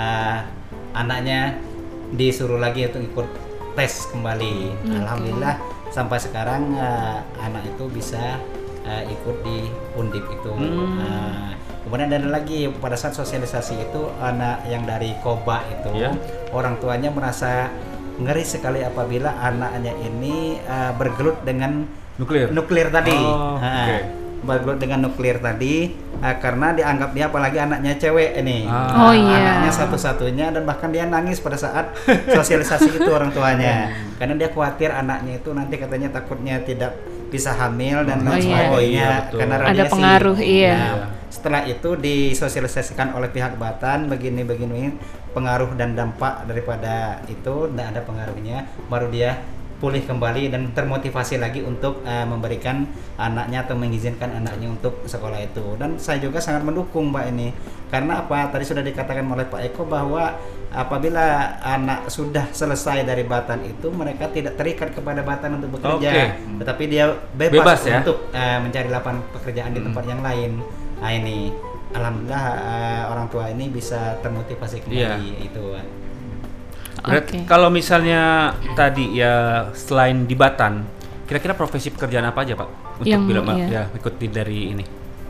anaknya disuruh lagi untuk ikut tes kembali. Alhamdulillah sampai sekarang anak itu bisa ikut di Undip itu. Kemudian ada lagi pada saat sosialisasi itu anak yang dari Koba itu orang tuanya merasa ngeri sekali apabila anaknya ini bergelut dengan nuklir tadi. Bergelut dengan nuklir tadi karena dianggap dia apalagi anaknya cewek ini. Anaknya satu-satunya dan bahkan dia nangis pada saat sosialisasi itu orang tuanya. Karena dia khawatir anaknya itu nanti katanya takutnya tidak bisa hamil dan lain sebagainya karena radiasi. Ada pengaruh, Setelah itu disosialisasikan oleh pihak Batan begini pengaruh dan dampak daripada itu, tidak ada pengaruhnya, baru dia pulih kembali dan termotivasi lagi untuk memberikan anaknya atau mengizinkan anaknya untuk sekolah itu. Dan saya juga sangat mendukung Pak ini, karena apa tadi sudah dikatakan oleh Pak Eko bahwa apabila anak sudah selesai dari Batan itu mereka tidak terikat kepada Batan untuk bekerja, tetapi dia bebas untuk mencari lapangan pekerjaan di tempat yang lain. Nah ini alhamdulillah orang tua ini bisa termotivasi kembali itu. Kalau misalnya tadi ya selain di Batan, kira-kira profesi pekerjaan apa aja Pak untuk ikut dari ini?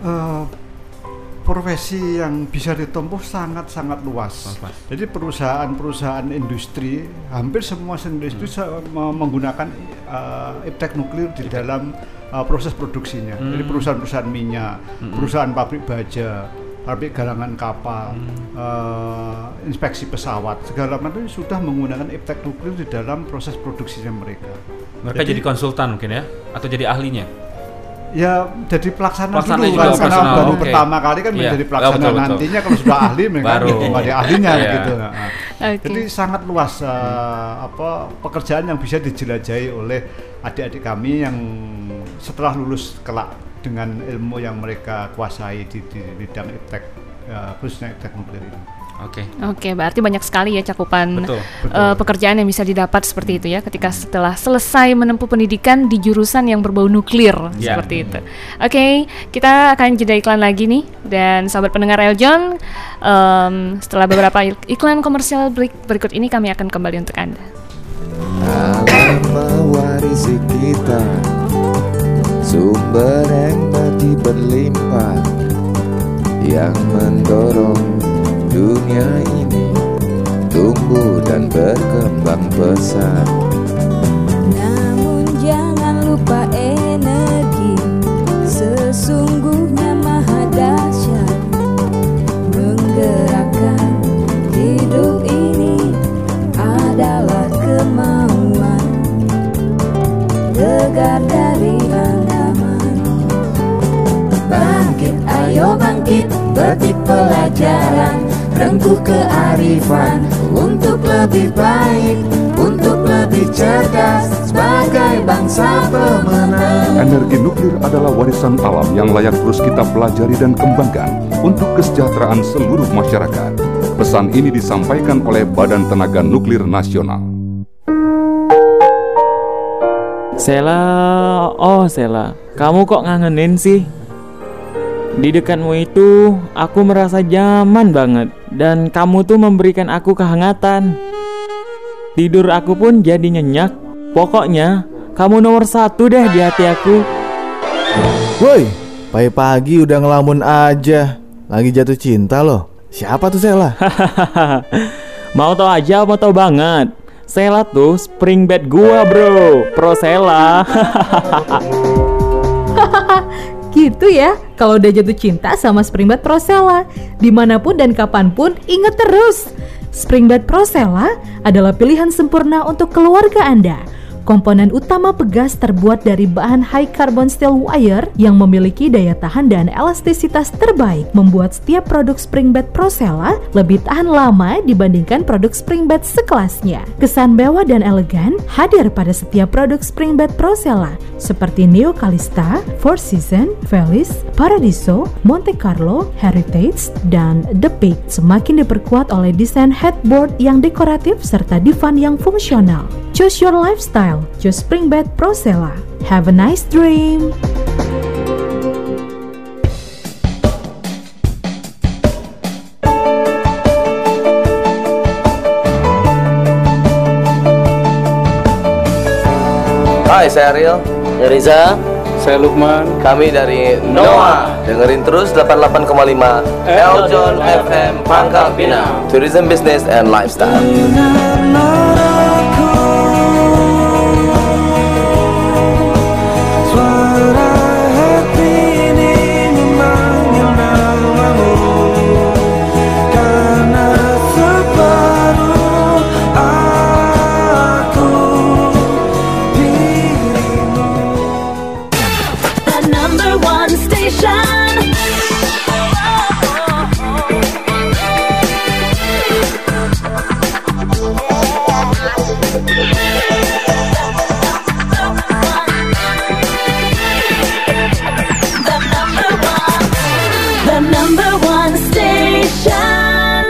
Profesi yang bisa ditempuh sangat-sangat luas. Jadi perusahaan-perusahaan industri, hampir semua industri menggunakan iptek nuklir di dalam proses produksinya. Jadi perusahaan-perusahaan minyak, perusahaan pabrik baja, pabrik galangan kapal, inspeksi pesawat, segala macam sudah menggunakan iptek nuklir di dalam proses produksinya mereka. Mereka jadi konsultan mungkin ya, atau jadi ahlinya? Ya jadi pelaksana dulu kan, karena baru pertama kali kan menjadi pelaksana, nantinya kalau sudah ahli mereka menjadi ahlinya gitu. Jadi sangat luas pekerjaan yang bisa dijelajahi oleh adik-adik kami yang setelah lulus kelak dengan ilmu yang mereka kuasai di bidang iptek, khususnya iptek nuklir ini. Oke, berarti banyak sekali ya cakupan Betul. pekerjaan yang bisa didapat seperti itu ya ketika setelah selesai menempuh pendidikan di jurusan yang berbau nuklir seperti itu. Oke, kita akan jeda iklan lagi nih, dan sahabat pendengar Eljon, setelah beberapa iklan komersial berikut ini kami akan kembali untuk Anda. Alam mewarisi kita sumber empati berlimpah yang mendorong dunia ini tumbuh dan berkembang pesat. Namun jangan lupa energi sesungguhnya maha dahsyat, menggerakkan hidup ini adalah kemauan tegar dari halaman. Bangkit, ayo bangkit, petik pelajaran, rengkuh kearifan untuk lebih baik, untuk lebih cerdas sebagai bangsa pemenang. Energi nuklir adalah warisan alam yang layak terus kita pelajari dan kembangkan untuk kesejahteraan seluruh masyarakat. Pesan ini disampaikan oleh Badan Tenaga Nuklir Nasional. Sela, oh Sela, kamu kok ngangenin sih? Di dekatmu itu aku merasa nyaman banget, dan kamu tuh memberikan aku kehangatan. Tidur aku pun jadi nyenyak. Pokoknya kamu nomor 1 deh di hati aku. Woi, pagi-pagi udah ngelamun aja. Lagi jatuh cinta loh. Siapa tuh Sela? Mau tau aja, mau tau banget. Sela tuh spring bed gua bro, pro Sela. Gitu ya, kalau udah jatuh cinta sama Springbed Prosela, dimanapun dan kapanpun ingat terus, Springbed Prosela adalah pilihan sempurna untuk keluarga Anda. Komponen utama Pegas terbuat dari bahan high carbon steel wire yang memiliki daya tahan dan elastisitas terbaik, membuat setiap produk Springbed Prosela lebih tahan lama dibandingkan produk Springbed sekelasnya. Kesan mewah dan elegan hadir pada setiap produk Springbed Prosela seperti Neo Calista, Four Seasons, Felice, Paradiso, Monte Carlo, Heritage, dan The Peak. Semakin diperkuat oleh desain headboard yang dekoratif serta divan yang fungsional. Choose your lifestyle, choose Springbed Prosela. Have a nice dream. Hai, saya Ariel. Saya Riza. Saya Lukman. Kami dari Noah. Dengerin terus 88,5 Eljon FM Pangkal Pinang. Tourism Business and Lifestyle. The number one station.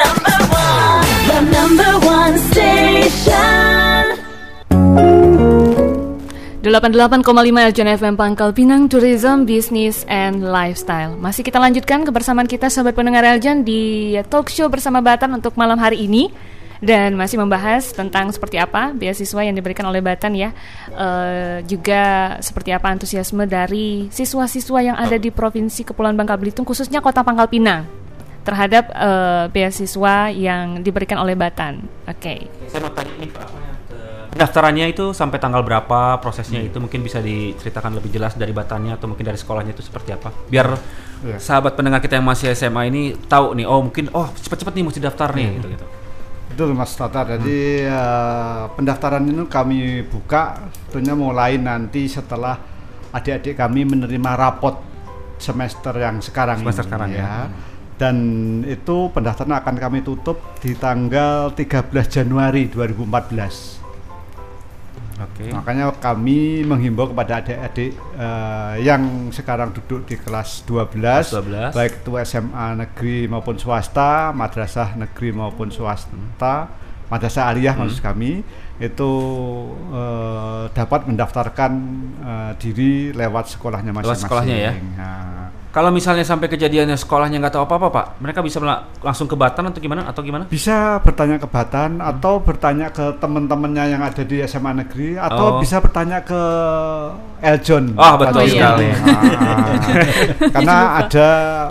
88,5 Eljon FM Pangkal Pinang, Tourism, Business, and Lifestyle. Masih kita lanjutkan kebersamaan kita sahabat pendengar Eljon di talk show bersama Batan untuk malam hari ini. Dan masih membahas tentang seperti apa beasiswa yang diberikan oleh Batan ya, juga seperti apa antusiasme dari siswa-siswa yang ada di Provinsi Kepulauan Bangka Belitung, khususnya Kota Pangkal Pinang, terhadap beasiswa yang diberikan oleh Batan. Oke. Saya mau tanya nih Pak, pendaftarannya itu sampai tanggal berapa, prosesnya itu mungkin bisa diceritakan lebih jelas dari Batannya atau mungkin dari sekolahnya itu seperti apa, biar sahabat pendengar kita yang masih SMA ini tahu nih, oh mungkin cepet-cepet nih mesti daftar nih gitu. Betul Mas Tata, jadi pendaftaran ini kami buka tentunya mulai nanti setelah adik-adik kami menerima rapot semester yang sekarang ini ya. Dan itu pendaftaran akan kami tutup di tanggal 13 Januari 2014. Oke. Makanya kami menghimbau kepada adik-adik yang sekarang duduk di kelas 12, baik itu SMA negeri maupun swasta, madrasah negeri maupun swasta, madrasah aliyah maksud kami, itu dapat mendaftarkan diri lewat sekolahnya masing-masing. Lewat sekolahnya ya. Kalau misalnya sampai kejadiannya sekolahnya nggak tahu apa-apa, Pak, mereka bisa langsung ke Batan atau gimana? Bisa bertanya ke Batan atau bertanya ke teman-temannya yang ada di SMA negeri atau bisa bertanya ke Eljon. Betul sekali. Karena ada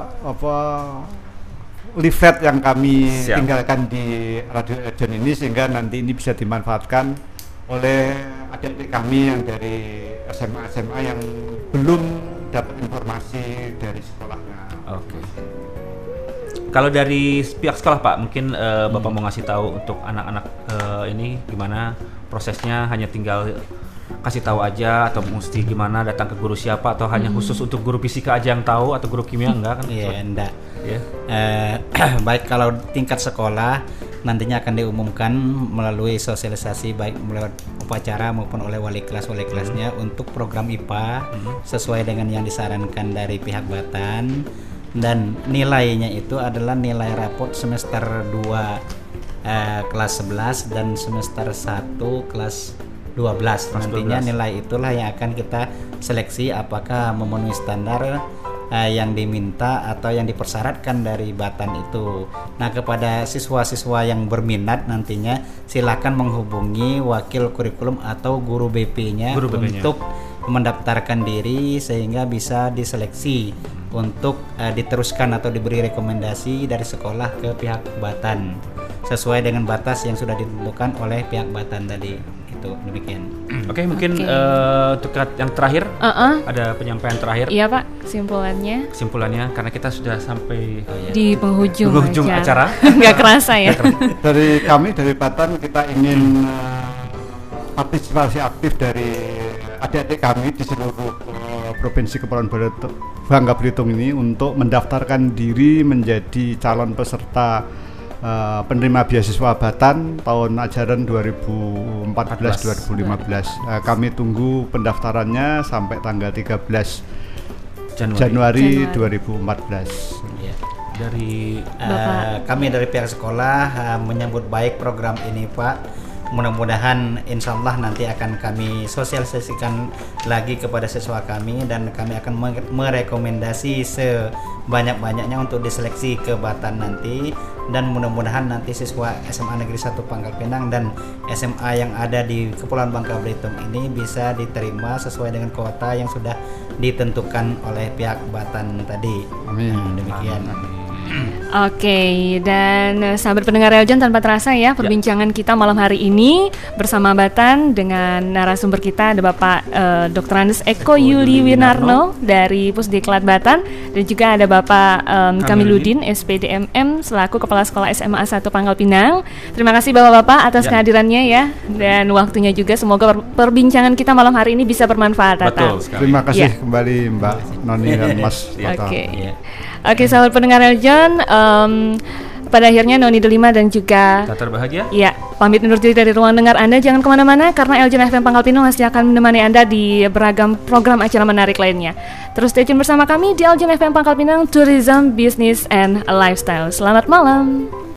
leaflet yang kami tinggalkan di Radio Eljon ini, sehingga nanti ini bisa dimanfaatkan oleh adik-adik kami yang dari SMA yang belum dapat informasi dari sekolahnya. Oke. Kalau dari pihak sekolah, Pak, mungkin Bapak mau ngasih tahu untuk anak-anak ini gimana prosesnya? Hanya tinggal kasih tahu aja atau mesti gimana, datang ke guru siapa, atau hanya khusus untuk guru fisika aja yang tahu atau guru kimia enggak kan? Iya, enggak. Ya. Baik, kalau tingkat sekolah nantinya akan diumumkan melalui sosialisasi baik melalui upacara maupun oleh wali kelasnya untuk program IPA sesuai dengan yang disarankan dari pihak Batan, dan nilainya itu adalah nilai rapot semester 2 kelas 11 dan semester 1 kelas 12. Nantinya nilai itulah yang akan kita seleksi apakah memenuhi standar yang diminta atau yang dipersyaratkan dari Batan itu. Nah, kepada siswa-siswa yang berminat nantinya silakan menghubungi wakil kurikulum atau guru BP-nya untuk mendaftarkan diri sehingga bisa diseleksi untuk diteruskan atau diberi rekomendasi dari sekolah ke pihak Batan sesuai dengan batas yang sudah ditentukan oleh pihak Batan tadi. Itu demikian. Oke, mungkin untuk yang terakhir ada penyampaian terakhir. Iya, Pak, kesimpulannya karena kita sudah sampai di penghujung acara. Nggak kerasa ya. Dari kami dari Batan kita ingin partisipasi aktif dari adik-adik kami di seluruh provinsi Kepulauan Bangka Belitung ini untuk mendaftarkan diri menjadi calon peserta penerima beasiswa Batan tahun ajaran 2014-2015. Kami tunggu pendaftarannya sampai tanggal 13 Januari 2014. Ya. Dari kami dari pihak sekolah menyambut baik program ini, Pak. Mudah-mudahan insya Allah nanti akan kami sosialisasikan lagi kepada siswa kami dan kami akan merekomendasi sebanyak-banyaknya untuk diseleksi ke Batan nanti, dan mudah-mudahan nanti siswa SMA Negeri 1 Pangkal Pinang dan SMA yang ada di Kepulauan Bangka Belitung ini bisa diterima sesuai dengan kuota yang sudah ditentukan oleh pihak Batan tadi. Amin. Demikian. Oke, dan sahabat pendengar Eljon, tanpa terasa ya perbincangan kita malam hari ini bersama Batan dengan narasumber kita ada Bapak Dr. Andes Eko Yuli Winarno dari Pusdiklat Batan, dan juga ada Bapak Kamiludin SPDMM selaku Kepala Sekolah SMA 1 Pangkal Pinang. Terima kasih Bapak-bapak atas kehadirannya ya, dan waktunya juga. Semoga perbincangan kita malam hari ini bisa bermanfaat. Terima kasih kembali Mbak Noni dan Mas Toto. Oke, sahabat pendengar Eljon, pada akhirnya Noni Delima dan juga Tatar Bahagia pamit undur diri dari ruang dengar Anda. Jangan kemana-mana karena Eljon FM Pangkal Pinang masih akan menemani Anda di beragam program acara menarik lainnya. Terus stay tune bersama kami di Eljon FM Pangkal Pinang, Tourism, Business, and Lifestyle. Selamat malam.